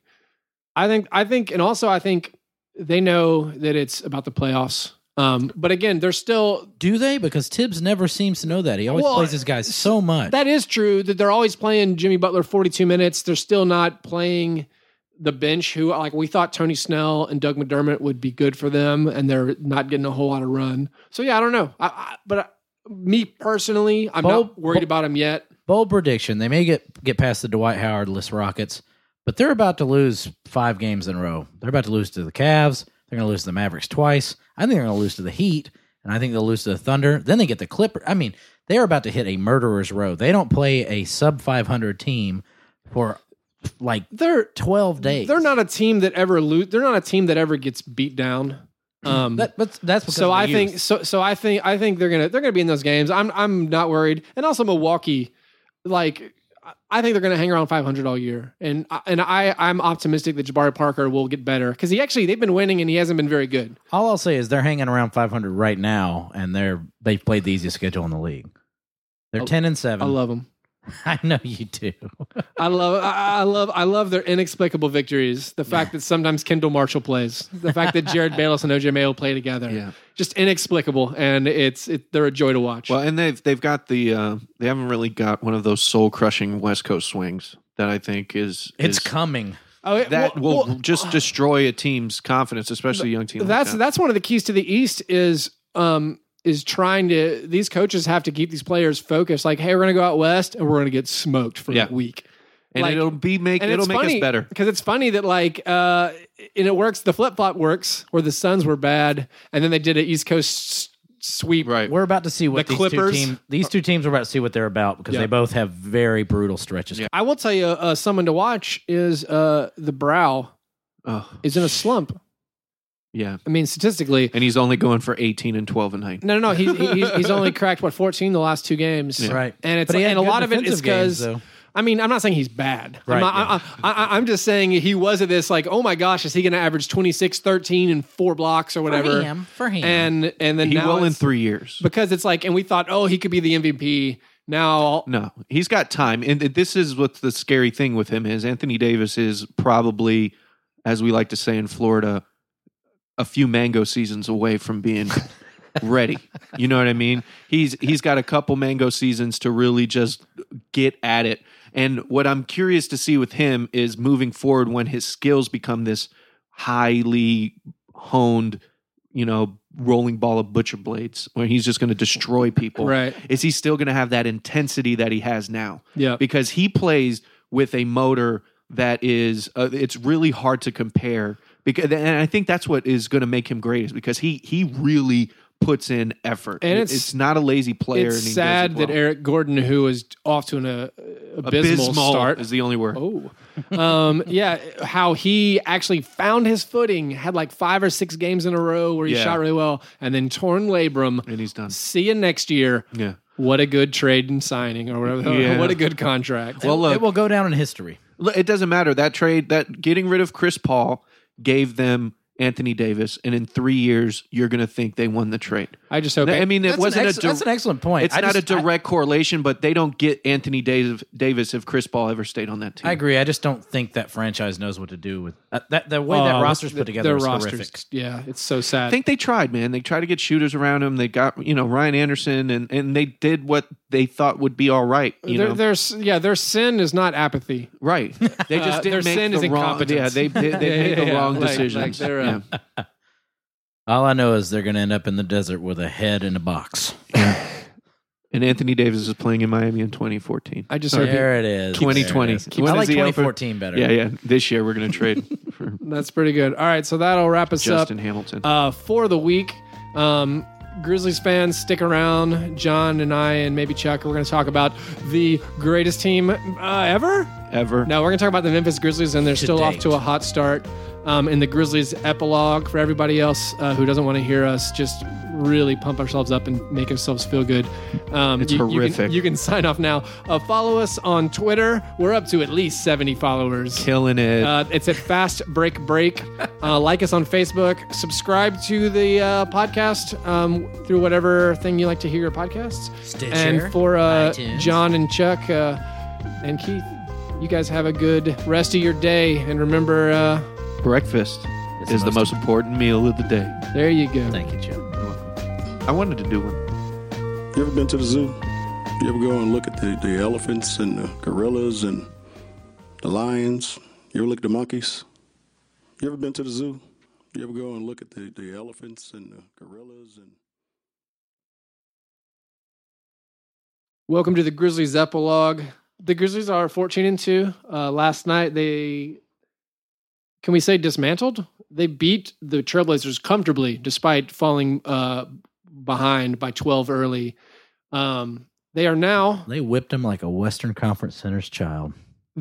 I think I think and also I think they know that it's about the playoffs. Um, but again, they're still Do they? Because Tibbs never seems to know that. He always Well, plays his guys so much. that is true that they're always playing Jimmy Butler forty-two minutes. They're still not playing the bench who like we thought Tony Snell and Doug McDermott would be good for them, and they're not getting a whole lot of run. So yeah, I don't know. I, I, but I, me personally, I'm Bo- not worried Bo- about them yet. Bold prediction. They may get get past the Dwight Howard-less Rockets, but they're about to lose five games in a row. They're about to lose to the Cavs. They're going to lose to the Mavericks twice. I think they're going to lose to the Heat, and I think they'll lose to the Thunder. Then they get the Clippers. I mean, they're about to hit a murderer's row. They don't play a sub five hundred team for like They're twelve days. they're not a team that ever lose. They're not a team that ever gets beat down. Um, That, but that's because so of the I youth. think so. So I think I think they're gonna they're gonna be in those games. I'm I'm not worried. And also Milwaukee, like I think they're going to hang around five hundred all year, and and I I'm optimistic that Jabari Parker will get better because he actually they've been winning and he hasn't been very good. All I'll say is they're hanging around five hundred right now, and they're they've played the easiest schedule in the league. They're I- ten and seven. I love them. I know you do. I love I, I love I love their inexplicable victories. The fact that sometimes Kendall Marshall plays, the fact that Jared Bayless and O J Mayo play together, Yeah. just inexplicable, and it's it, they're a joy to watch. Well, and they've they've got the uh, they haven't really got one of those soul crushing West Coast swings that I think is It's is, coming. oh, it- that well- will well, just destroy a team's confidence, especially a young team. that's like that. that's one of the keys to the East is um is trying to these coaches have to keep these players focused. Like, hey, we're gonna go out west and we're gonna get smoked for Yeah. a week. and like- it'll be make And it'll it's make funny us better. because it's funny that like uh and it works. The flip flop works where the Suns were bad and then they did an East Coast s- sweep. Right. We're about to see what The these Clippers- two teams. These two teams are about to see what they're about because Yeah. they both have very brutal stretches. Yeah. I will tell you, uh, someone to watch is uh the Brow Oh, is in a slump. yeah. I mean, statistically, And he's only going for eighteen and twelve a night. no, no, no. He's he's, he's only cracked what fourteen the last two games, Yeah. Right. And it's But he had and a good lot of it is defensive games, because though. I mean, I'm not saying he's bad. I'm, Right, not, yeah. I, I, I, I'm just saying he was at this like, oh my gosh, is he going to average twenty-six, thirteen, and four blocks or whatever? For him. For him. And and then He now will in it's- three years. because it's like, and we thought, oh, he could be the M V P. Now, No, he's got time, and this is what the scary thing with him is. Anthony Davis is probably, as we like to say in Florida, a few mango seasons away from being ready. You know what I mean? He's he's got a couple mango seasons to really just get at it. And what I'm curious to see with him is moving forward when his skills become this highly honed, you know, rolling ball of butcher blades, where he's just going to destroy people. right? Is he still going to have that intensity that he has now? Yeah. Because he plays with a motor that is, uh, it's really hard to compare. Because, and I think that's what is going to make him great, is because he he really puts in effort. And It- it's- it's not a lazy player. It's and he sad does it that well. Eric Gordon, who is off to an uh, abysmal, start, is the only word. Oh, um, yeah. How he actually found his footing, had like five or six games in a row where he Yeah. shot really well, and then torn labrum. And he's done. See you next year. Yeah. What a good trade and signing, or whatever. Yeah. What a good contract. Well, look, It will go down in history. Look, it doesn't matter. That trade, that getting rid of Chris Paul gave them Anthony Davis, and in three years, you're going to think they won the trade. I just hope. I mean, it That's, wasn't an ex- a. Di- that's an excellent point. it's I not just- a I- direct correlation, but they don't get Anthony Dav- Davis if Chris Paul ever stayed on that team. I agree. I just don't think that franchise knows what to do with uh, that. The way Oh, that roster's the- put together their is rosters, horrific. yeah, it's so sad. I think they tried, man. They tried to get shooters around him. They got, you know, Ryan Anderson, and, and they did what they thought would be all right. You their, know, their s- yeah, their sin is not apathy. right? They just Uh, didn't their make sin the is wrong. incompetence. Yeah, they they, they Yeah, made yeah, the yeah. wrong Like- like decisions. they're, uh, yeah. All I know is they're going to end up in the desert with a head in a box. And Anthony Davis is playing in Miami in twenty fourteen. I just hope he- There it is. twenty twenty. There it is. When I like is he out for- twenty fourteen better. Yeah, yeah. This year we're going to trade for that's pretty good. All right, so that'll wrap us Justin up Hamilton. uh, for the week. Um, Grizzlies fans, stick around. John and I, and maybe Chuck, we're going to talk about the greatest team uh, ever. Ever. No, we're going to talk about the Memphis Grizzlies, and they're To still off date. to a hot start. Um, in the Grizzlies epilogue, for everybody else uh, who doesn't want to hear us just really pump ourselves up and make ourselves feel good. Um, It's you, You can, horrific. you can sign off now. Uh, follow us on Twitter. We're up to at least seventy followers. Killing it. Uh, it's at Fast Break Break. Uh, like us on Facebook. Subscribe to the uh, podcast um, through whatever thing you like to hear your podcasts. Stitcher, And for uh, iTunes. John and Chuck uh, and Keith, you guys have a good rest of your day. And remember, uh, Breakfast It's is the most important meal of the day. there you go. Thank you, Chuck. I wanted to do one. You ever been to the zoo? You ever go and look at the, the elephants and the gorillas and the lions? You ever look at the monkeys? You ever been to the zoo? You ever go and look at the, the elephants and the gorillas and Welcome to the Grizzlies epilogue. The Grizzlies are fourteen and two. Uh, last night they, can we say dismantled? They beat the Trailblazers comfortably despite falling uh, behind by twelve early. Um, they are now They whipped him like a Western Conference center's child.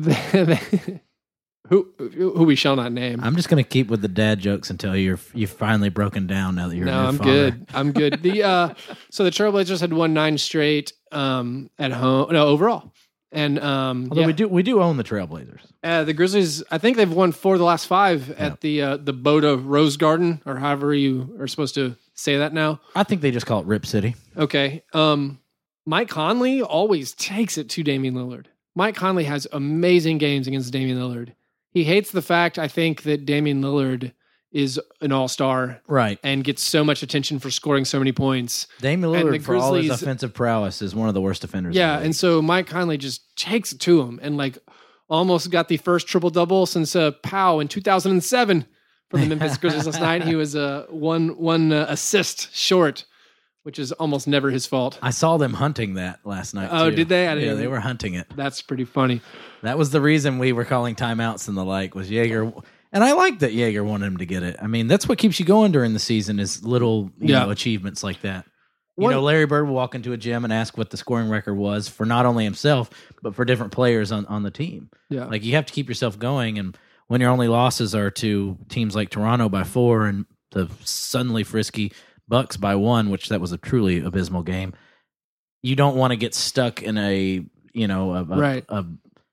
who who we shall not name. I'm just going to keep with the dad jokes until you're you've finally broken down. Now that you're no, a new I'm father. good. I'm good. The uh, so the Trailblazers had won nine straight um, at home. No, overall, And um, Although yeah, we do we do own the Trailblazers. uh, the Grizzlies, I think they've won four of the last five Yeah. at the uh, the Boda Rose Garden, or however you are supposed to say that now. I think they just call it Rip City. Okay. Um, Mike Conley always takes it to Damian Lillard. Mike Conley has amazing games against Damian Lillard. He hates the fact, I think, that Damian Lillard is an all-star Right. and gets so much attention for scoring so many points. Damian And the Lillard, for all his Grizzlies- offensive prowess, is one of the worst defenders. Yeah, in the and so Mike Conley just takes it to him and like almost got the first triple-double since uh, Powell in two thousand seven for the Memphis Grizzlies last night. He was uh, one one uh, assist short, which is almost never his fault. I saw them hunting that last night. Oh, too. did they? I yeah, didn't- they were hunting it. That's pretty funny. That was the reason we were calling timeouts and the like. Was Jaeger, and I like that Jaeger wanted him to get it. I mean, that's what keeps you going during the season is little you Yeah. know achievements like that. You One- know, Larry Bird will walk into a gym and ask what the scoring record was for not only himself but for different players on, on the team. Yeah. Like you have to keep yourself going, and when your only losses are to teams like Toronto by four and the suddenly frisky Bucks by one, which that was a truly abysmal game, you don't want to get stuck in a you know a, a, Right. a,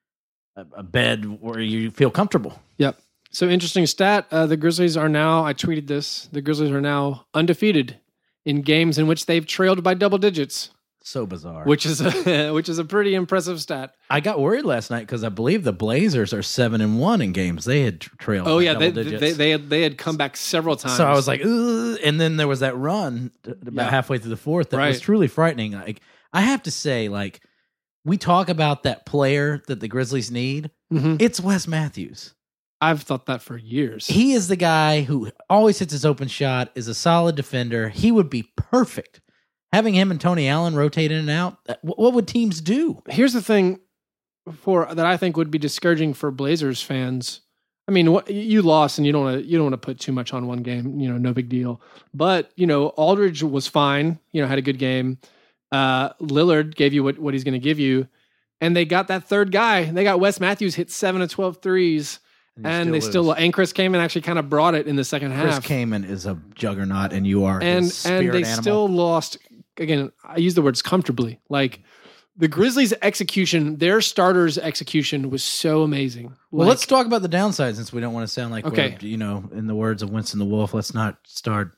a, a bed where you feel comfortable. Yep. So interesting stat. Uh, the Grizzlies are now, I tweeted this, the Grizzlies are now undefeated in games in which they've trailed by double digits, So bizarre. which is a, which is a pretty impressive stat. I got worried last night because I believe the Blazers are seven and one in games they had tra- trailed. Oh by yeah, they, double digits. they they had they had come back several times. So I was like, ugh, and then there was that run t- about Yeah. halfway through the fourth that was Right. truly frightening. Like I have to say, like we talk about that player that the Grizzlies need. Mhm. It's Wes Matthews. I've thought that for years. He is the guy who always hits his open shot, is a solid defender. He would be perfect. Having him and Tony Allen rotate in and out, uh, wh- what would teams do? Here's the thing for that I think would be discouraging for Blazers fans. I mean, what, you lost, and you don't want to you don't want to put too much on one game. You know, no big deal. But you know, Aldridge was fine. You know, had a good game. Uh, Lillard gave you what, what he's going to give you, and they got that third guy. They got Wes Matthews hit seven of twelve threes, and, they still and Chris Kaman actually kind of brought it in the second Chris half. Kaman is a juggernaut, and you are and his spirit and they animal. still lost. Again, I use the words comfortably. Like the Grizzlies' execution, their starters' execution was so amazing. Well, Like, let's talk about the downside since we don't want to sound like Okay. we're, you know, in the words of Winston the Wolf, let's not start,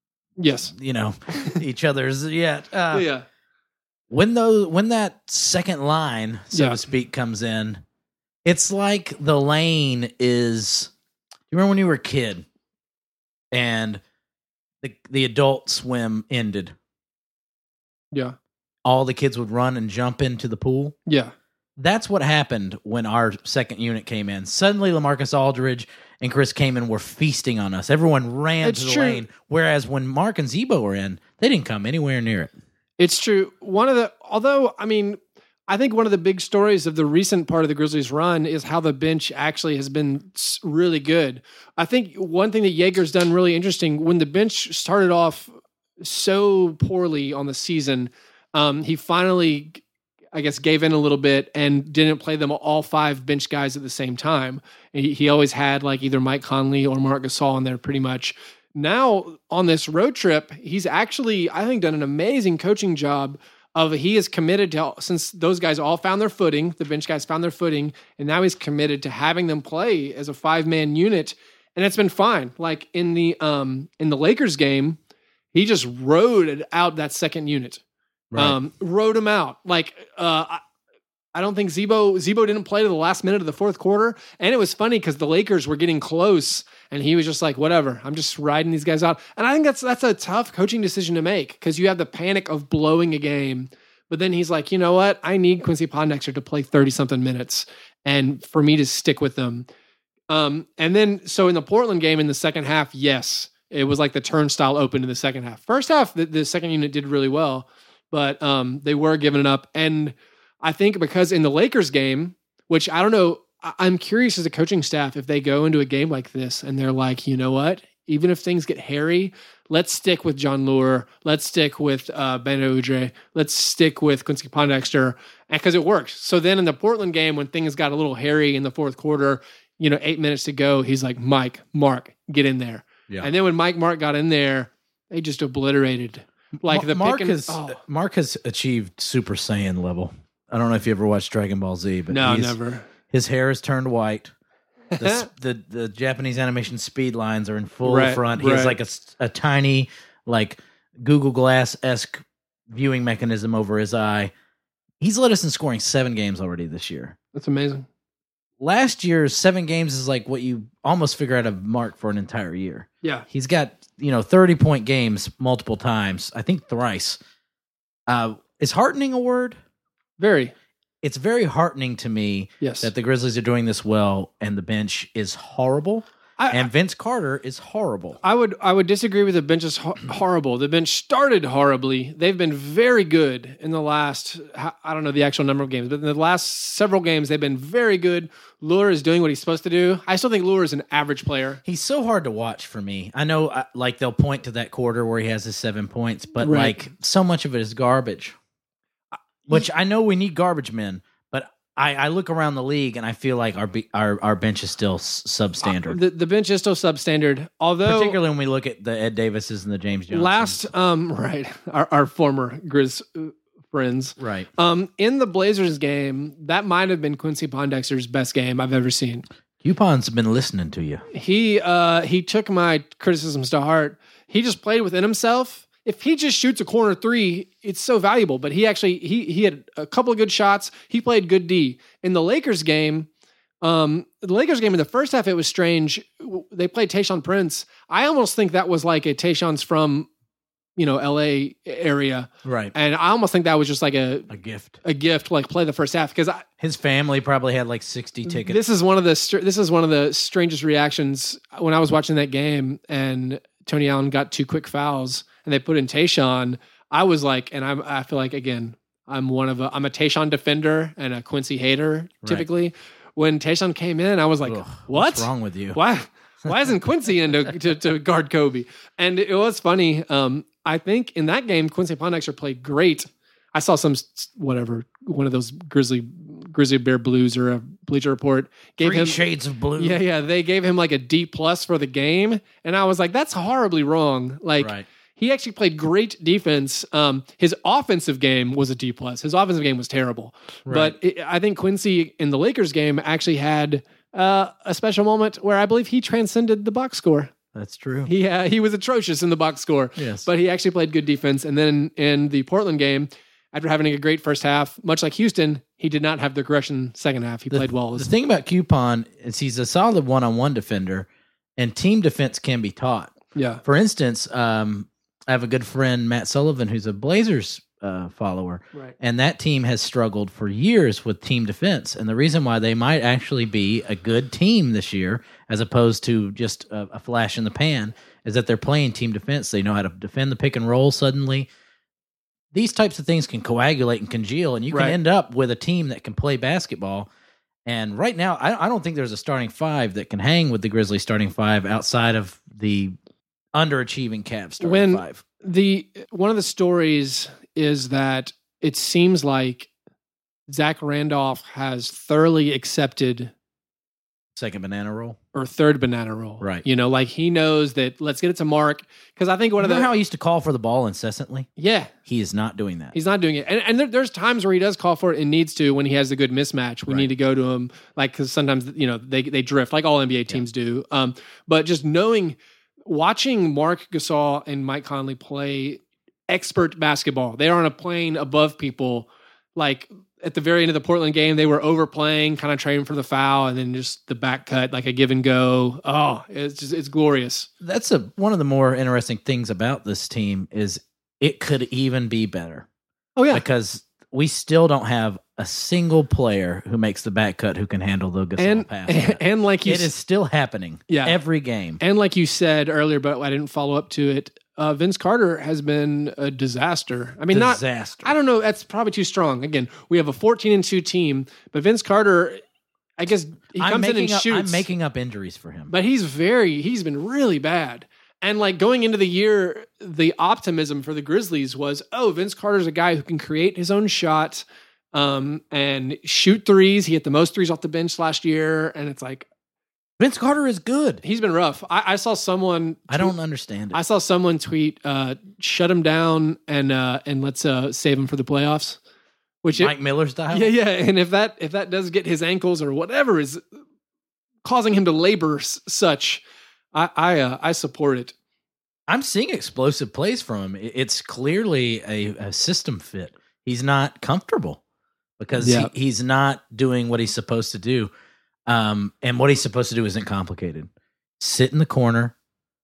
yes, you know, each other's yet. Uh, yeah, When those, when that second line, so Yeah. to speak, comes in, it's like the lane is. You remember when you were a kid, and the the adult swim ended. yeah, All the kids would run and jump into the pool. yeah. That's what happened when our second unit came in. Suddenly, LaMarcus Aldridge and Chris Kaman were feasting on us. Everyone ran It's to the true. lane. Whereas when Mark and Zebo were in, they didn't come anywhere near it. It's true. One of the, although I mean, I think one of the big stories of the recent part of the Grizzlies' run is how the bench actually has been s- really good. I think one thing that Jaeger's done really interesting when the bench started off so poorly on the season, um, he finally, I guess, gave in a little bit and didn't play them all five bench guys at the same time. He, he always had like either Mike Conley or Marc Gasol in there pretty much. Now on this road trip, he's actually, I think, done an amazing coaching job of he is committed to, since those guys all found their footing, the bench guys found their footing, and now he's committed to having them play as a five-man unit. And it's been fine. Like in the um in the Lakers game, he just rode out that second unit. Um, rode him out. Like, uh, I, I don't think Zebo Zebo didn't play to the last minute of the fourth quarter, and it was funny because the Lakers were getting close, and he was just like, "Whatever, I'm just riding these guys out." And I think that's that's a tough coaching decision to make because you have the panic of blowing a game, but then he's like, "You know what? I need Quincy Pondexter to play thirty something minutes, and for me to stick with them." Um, and then so in the Portland game in the second half, yes, it was like the turnstile opened in the second half. First half, the, the second unit did really well. But um, they were giving it up. And I think because in the Lakers game, which I don't know, I- I'm curious as a coaching staff if they go into a game like this and they're like, you know what? Even if things get hairy, let's stick with John Lure. Let's stick with uh, Ben Udre. Let's stick with Quincy Pondexter. Because it worked. So then in the Portland game, when things got a little hairy in the fourth quarter, you know, eight minutes to go, he's like, Mike, Mark, get in there. Yeah. And then when Mike Mark got in there, they just obliterated. Like Ma- the Mark pick and, has oh. Mark has achieved Super Saiyan level. I don't know if you ever watched Dragon Ball Z, but No, he's- never. his hair is turned white. The, s- the the Japanese animation speed lines are in full Right, front. He has right. like a, s- a tiny, like Google Glass esque viewing mechanism over his eye. He's led us in scoring seven games already this year. That's amazing. Last year's seven games is like what you almost figure out a mark for an entire year. Yeah. He's got, you know, thirty point games multiple times. I think thrice. Uh, is heartening a word? Very. It's very heartening to me Yes. that the Grizzlies are doing this well and the bench is horrible. I, And Vince Carter is horrible. I would I would disagree with the bench is ho- horrible. The bench started horribly. They've been very good in the last I don't know the actual number of games, but in the last several games they've been very good. Lure is doing what he's supposed to do. I still think Lure is an average player. He's so hard to watch for me. I know, uh, like, they'll point to that quarter where he has his seven points, but, Right. like, so much of it is garbage. Which I know we need garbage men, but I, I look around the league and I feel like our be- our, our bench is still s- substandard. The the bench is still substandard. Although Particularly when we look at the Ed Davises and the James Johnsons. last um right our, our former Grizz uh, friends. Right. Um, in the Blazers game, that might have been Quincy Pondexter's best game I've ever seen. Coupon's been listening to you. He uh, he took my criticisms to heart. He just played within himself. If he just shoots a corner three, it's so valuable. But he actually he he had a couple of good shots. He played good D. In the Lakers game, um, the Lakers game in the first half, it was strange. They played Tayshaun Prince. I almost think that was like a Tayshaun's from, you know, L A area. Right. And I almost think that was just like a A gift. a gift, like play the first half because I, His family probably had like sixty tickets. this is one of the str- this is one of the strangest reactions when I was watching that game and Tony Allen got two quick fouls and they put in Tayshaun. I was like, and I'm I feel like again I'm one of a I'm a Tayshaun defender and a Quincy hater typically. When Tayshaun came in, I was like, Ugh, what? What's wrong with you? Why? Why isn't Quincy in to, to, to guard Kobe? And it was funny. Um, I think in that game, Quincy Pondexter played great. I saw some s- whatever one of those Grizzly Grizzly Bear Blues or a Bleacher Report gave Three him shades of blue. yeah yeah they gave him like a D plus for the game, and I was like that's horribly wrong. Like Right. he actually played great defense. Um, his offensive game was a D plus. His offensive game was terrible, Right. but it, I think Quincy in the Lakers game actually had uh, a special moment where I believe he transcended the box score. That's true. He uh, he was atrocious in the box score, Yes. but he actually played good defense. And then in the Portland game, after having a great first half, much like Houston, he did not have the aggression second half. He The- played well. The thing about Coupon is he's a solid one-on-one defender, and team defense can be taught. yeah, For instance, um, I have a good friend, Matt Sullivan, who's a Blazers uh, follower, right. and that team has struggled for years with team defense. And the reason why they might actually be a good team this year, as opposed to just a, a flash in the pan, is that they're playing team defense. They know how to defend the pick and roll suddenly. These types of things can coagulate and congeal, and you can Right. end up with a team that can play basketball. And right now, I, I don't think there's a starting five that can hang with the Grizzlies starting five outside of the underachieving Cavs starting When- five. The one of the stories is that it seems like Zach Randolph has thoroughly accepted Second banana roll. or third banana roll. Right. You know, like he knows that let's get it to Mark because I think one of the Remember how he used to call for the ball incessantly? yeah. He is not doing that. He's not doing it. And, and there, there's times where he does call for it and needs to when he has a good mismatch. We Right. need to go to him, like, because sometimes, you know, they, they drift, like all N B A teams do. Um, but just knowing, watching Mark Gasol and Mike Conley play expert basketball, they are on a plane above people. Like at the very end of the Portland game, they were overplaying, kind of trading for the foul, and then just the back cut, like a give and go. Oh, it's just, it's glorious. That's a one of the more interesting things about this team is it could even be better Oh, yeah. because we still don't have a single player who makes the back cut who can handle the Gasol And, pass. and, and like you it is still happening. Yeah. every game. And like you said earlier, but I didn't follow up to it. Uh, Vince Carter has been a disaster. I mean, Disaster. not. I don't know. That's probably too strong. Again, we have a fourteen and two team, but Vince Carter, I guess he I'm comes in making and up, shoots. I'm making up injuries for him. but he's very. He's been really bad. And like going into the year, the optimism for the Grizzlies was, oh, Vince Carter's a guy who can create his own shot um, and shoot threes. He hit the most threes off the bench last year, and it's like Vince Carter is good. he's been rough. I, I saw someone. I don't understand it. I saw someone tweet, uh, "Shut him down and uh, and let's uh, save him for the playoffs." which it, Mike Miller style. yeah, yeah. And if that if that does get his ankles or whatever is causing him to labor s- such, I I, uh, I support it. I'm seeing explosive plays from him. It- It's clearly a, a system fit. He's not comfortable because Yeah. he, he's not doing what he's supposed to do. Um, and what he's supposed to do isn't complicated. Sit in the corner,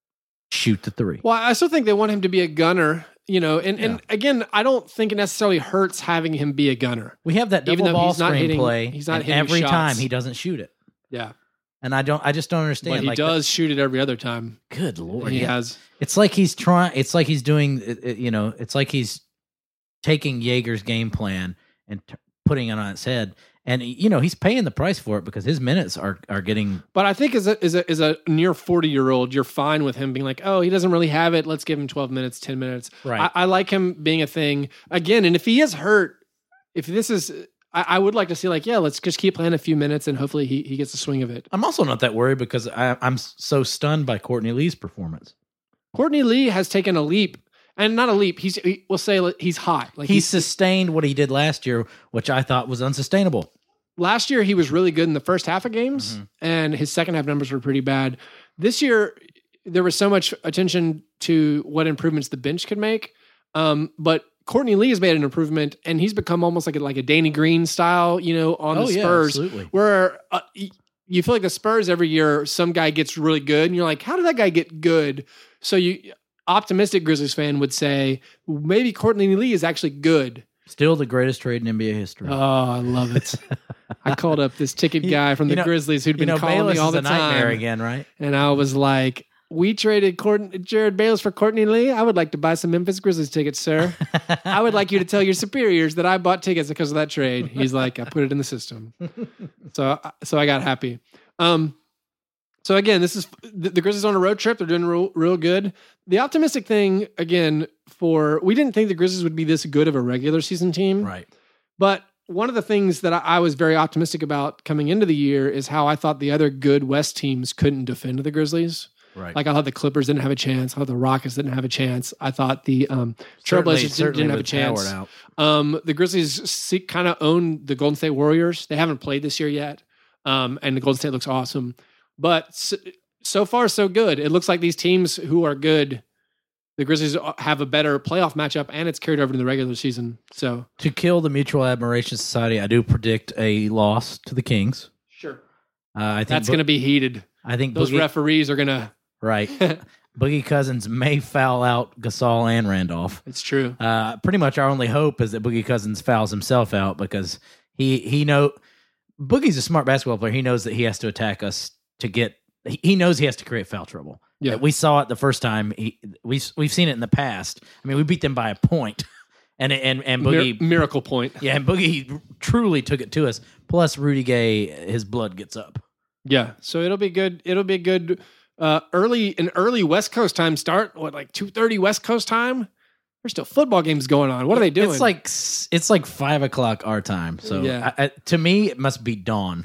shoot the three. Well, I still think they want him to be a gunner, you know. And, and again, I don't think it necessarily hurts having him be a gunner. We have that Even double though ball he's not screen hitting- play, he's not and hitting every shots. time he doesn't shoot it. Yeah, And I don't. I just don't understand. but he like, does shoot it every other time. Good lord, He yeah. has. It's like he's trying. It's like he's doing. it- it- You know, it's like he's taking Jaeger's game plan and t- putting it on its head. And you know, he's paying the price for it because his minutes are are getting. But I think as a as a, as a near forty year old, you're fine with him being like, oh, he doesn't really have it. Let's give him twelve minutes, ten minutes. Right. I, I like him being a thing again. And if he is hurt, if this is, I, I would like to see like, yeah, let's just keep playing a few minutes and hopefully he he gets the swing of it. I'm also not that worried because I, I'm so stunned by Courtney Lee's performance. Courtney Lee has taken a leap, and not a leap. He's he, we'll say he's hot. Like He he's, sustained what he did last year, which I thought was unsustainable. last year he was really good in the first half of games, Mm-hmm. and his second half numbers were pretty bad. This year there was so much attention to what improvements the bench could make, um, but Courtney Lee has made an improvement, and he's become almost like a, like a Danny Green style, you know, on Oh, the yeah, Spurs, absolutely. where uh, y- you feel like the Spurs every year some guy gets really good, and you're like, how did that guy get good? So you optimistic Grizzlies fan would say maybe Courtney Lee is actually good. Still the greatest trade in N B A history. Oh, I love it. I called up this ticket You- guy from the you know- Grizzlies who'd you been know, calling Bayless me all is the a nightmare time. again, right? And I was like, we traded Court- Jared Bayless for Courtney Lee. I would like to buy some Memphis Grizzlies tickets, sir. I would like you to tell your superiors that I bought tickets because of that trade. He's like, I put it in the system. So, so I got happy. Um, so again, this is the, the Grizzlies on a road trip. They're doing real, real good. The optimistic thing again for we didn't think the Grizzlies would be this good of a regular season team, Right. but one of the things that I, I was very optimistic about coming into the year is how I thought the other good West teams couldn't defend the Grizzlies. Right. Like I thought the Clippers didn't have a chance. I thought the Rockets didn't have a chance. I thought the um, Certainly- Trailblazers didn't, certainly didn't have a with chance. Howard out. Um, the Grizzlies kind of own the Golden State Warriors. They haven't played this year yet, um, and the Golden State looks awesome. But so, so far, so good. It looks like these teams who are good, the Grizzlies have a better playoff matchup, and it's carried over to the regular season. So To kill the Mutual Admiration Society, I do predict a loss to the Kings. sure, Uh, I think that's Bo- going to be heated. I think Those Boogie, referees are going to. right. Boogie Cousins may foul out Gasol and Randolph. It's true. Uh, pretty much our only hope is that Boogie Cousins fouls himself out because he he know Boogie's a smart basketball player. He knows that he has to attack us to get. He he knows he has to create foul trouble. Yeah. we saw it the first time. He, we we've seen it in the past. I mean, we beat them by a point, and and and Mir- Boogie. miracle point. Yeah, and Boogie truly took it to us. Plus, Rudy Gay, his blood gets up. Yeah, so it'll be good. It'll be good. Uh, early an early West Coast time start. What like two thirty West Coast time? There's still football games going on. What are they doing? It's like s- it's like five o'clock our time. So Yeah. I, I, to me, it must be dawn.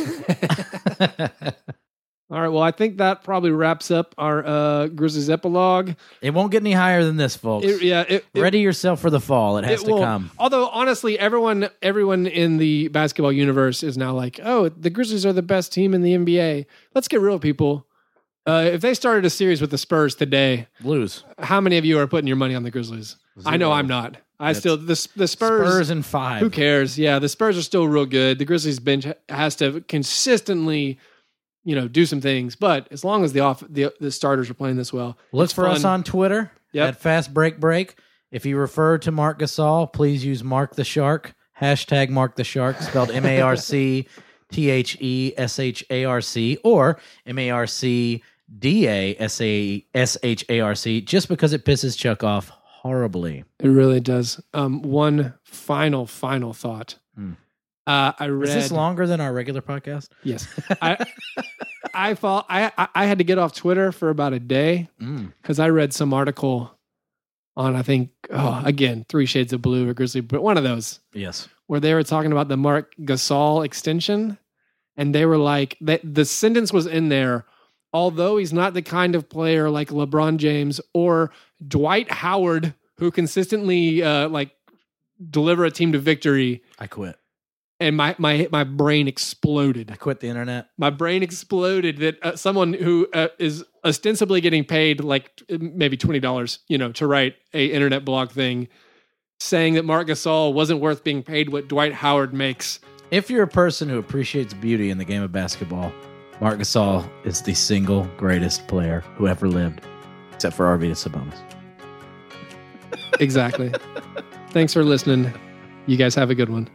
All right. Well, I think that probably wraps up our uh, Grizzlies epilogue. It won't get any higher than this, folks. It, yeah. It, it, Ready yourself for the fall. It has it to will- come. Although honestly, everyone everyone in the basketball universe is now like, oh, the Grizzlies are the best team in the N B A. Let's get real, people. Uh, if they started a series with the Spurs today, Lose. how many of you are putting your money on the Grizzlies? I know I'm not. I still the the Spurs. Spurs and five. Who cares? Yeah, the Spurs are still real good. The Grizzlies bench has to consistently, you know, do some things. But as long as the off the, the starters are playing this well, Look it's for us fun. on Twitter Yep. at Fast Break Break. If you refer to Mark Gasol, please use Mark the Shark. Hashtag Mark the Shark, spelled M A R C T H E S H A R C or M A R C D A S A S H A R C, just because it pisses Chuck off horribly. It really does. Um, one final final thought. Hmm. Uh, I read. Is this longer than our regular podcast? Yes, I I fall. I I- I had to get off Twitter for about a day Mm. because I read some article on I think oh again Three Shades of Blue or Grizzly, but one of those Yes. where they were talking about the Mark Gasol extension, and they were like that the sentence was in there. Although he's not the kind of player like LeBron James or Dwight Howard, who consistently uh, like deliver a team to victory, I quit. and my my my brain exploded. I quit the internet. My brain exploded that uh, someone who uh, is ostensibly getting paid like maybe twenty dollars, you know, to write a internet blog thing, saying that Marc Gasol wasn't worth being paid what Dwight Howard makes. If you're a person who appreciates beauty in the game of basketball, Marc Gasol is the single greatest player who ever lived, except for Arvydas Sabonis. Exactly. Thanks for listening. You guys have a good one.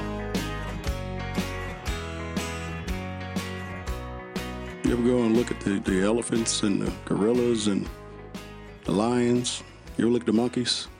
You ever go and look at the, the elephants and the gorillas and the lions? You ever look at the monkeys?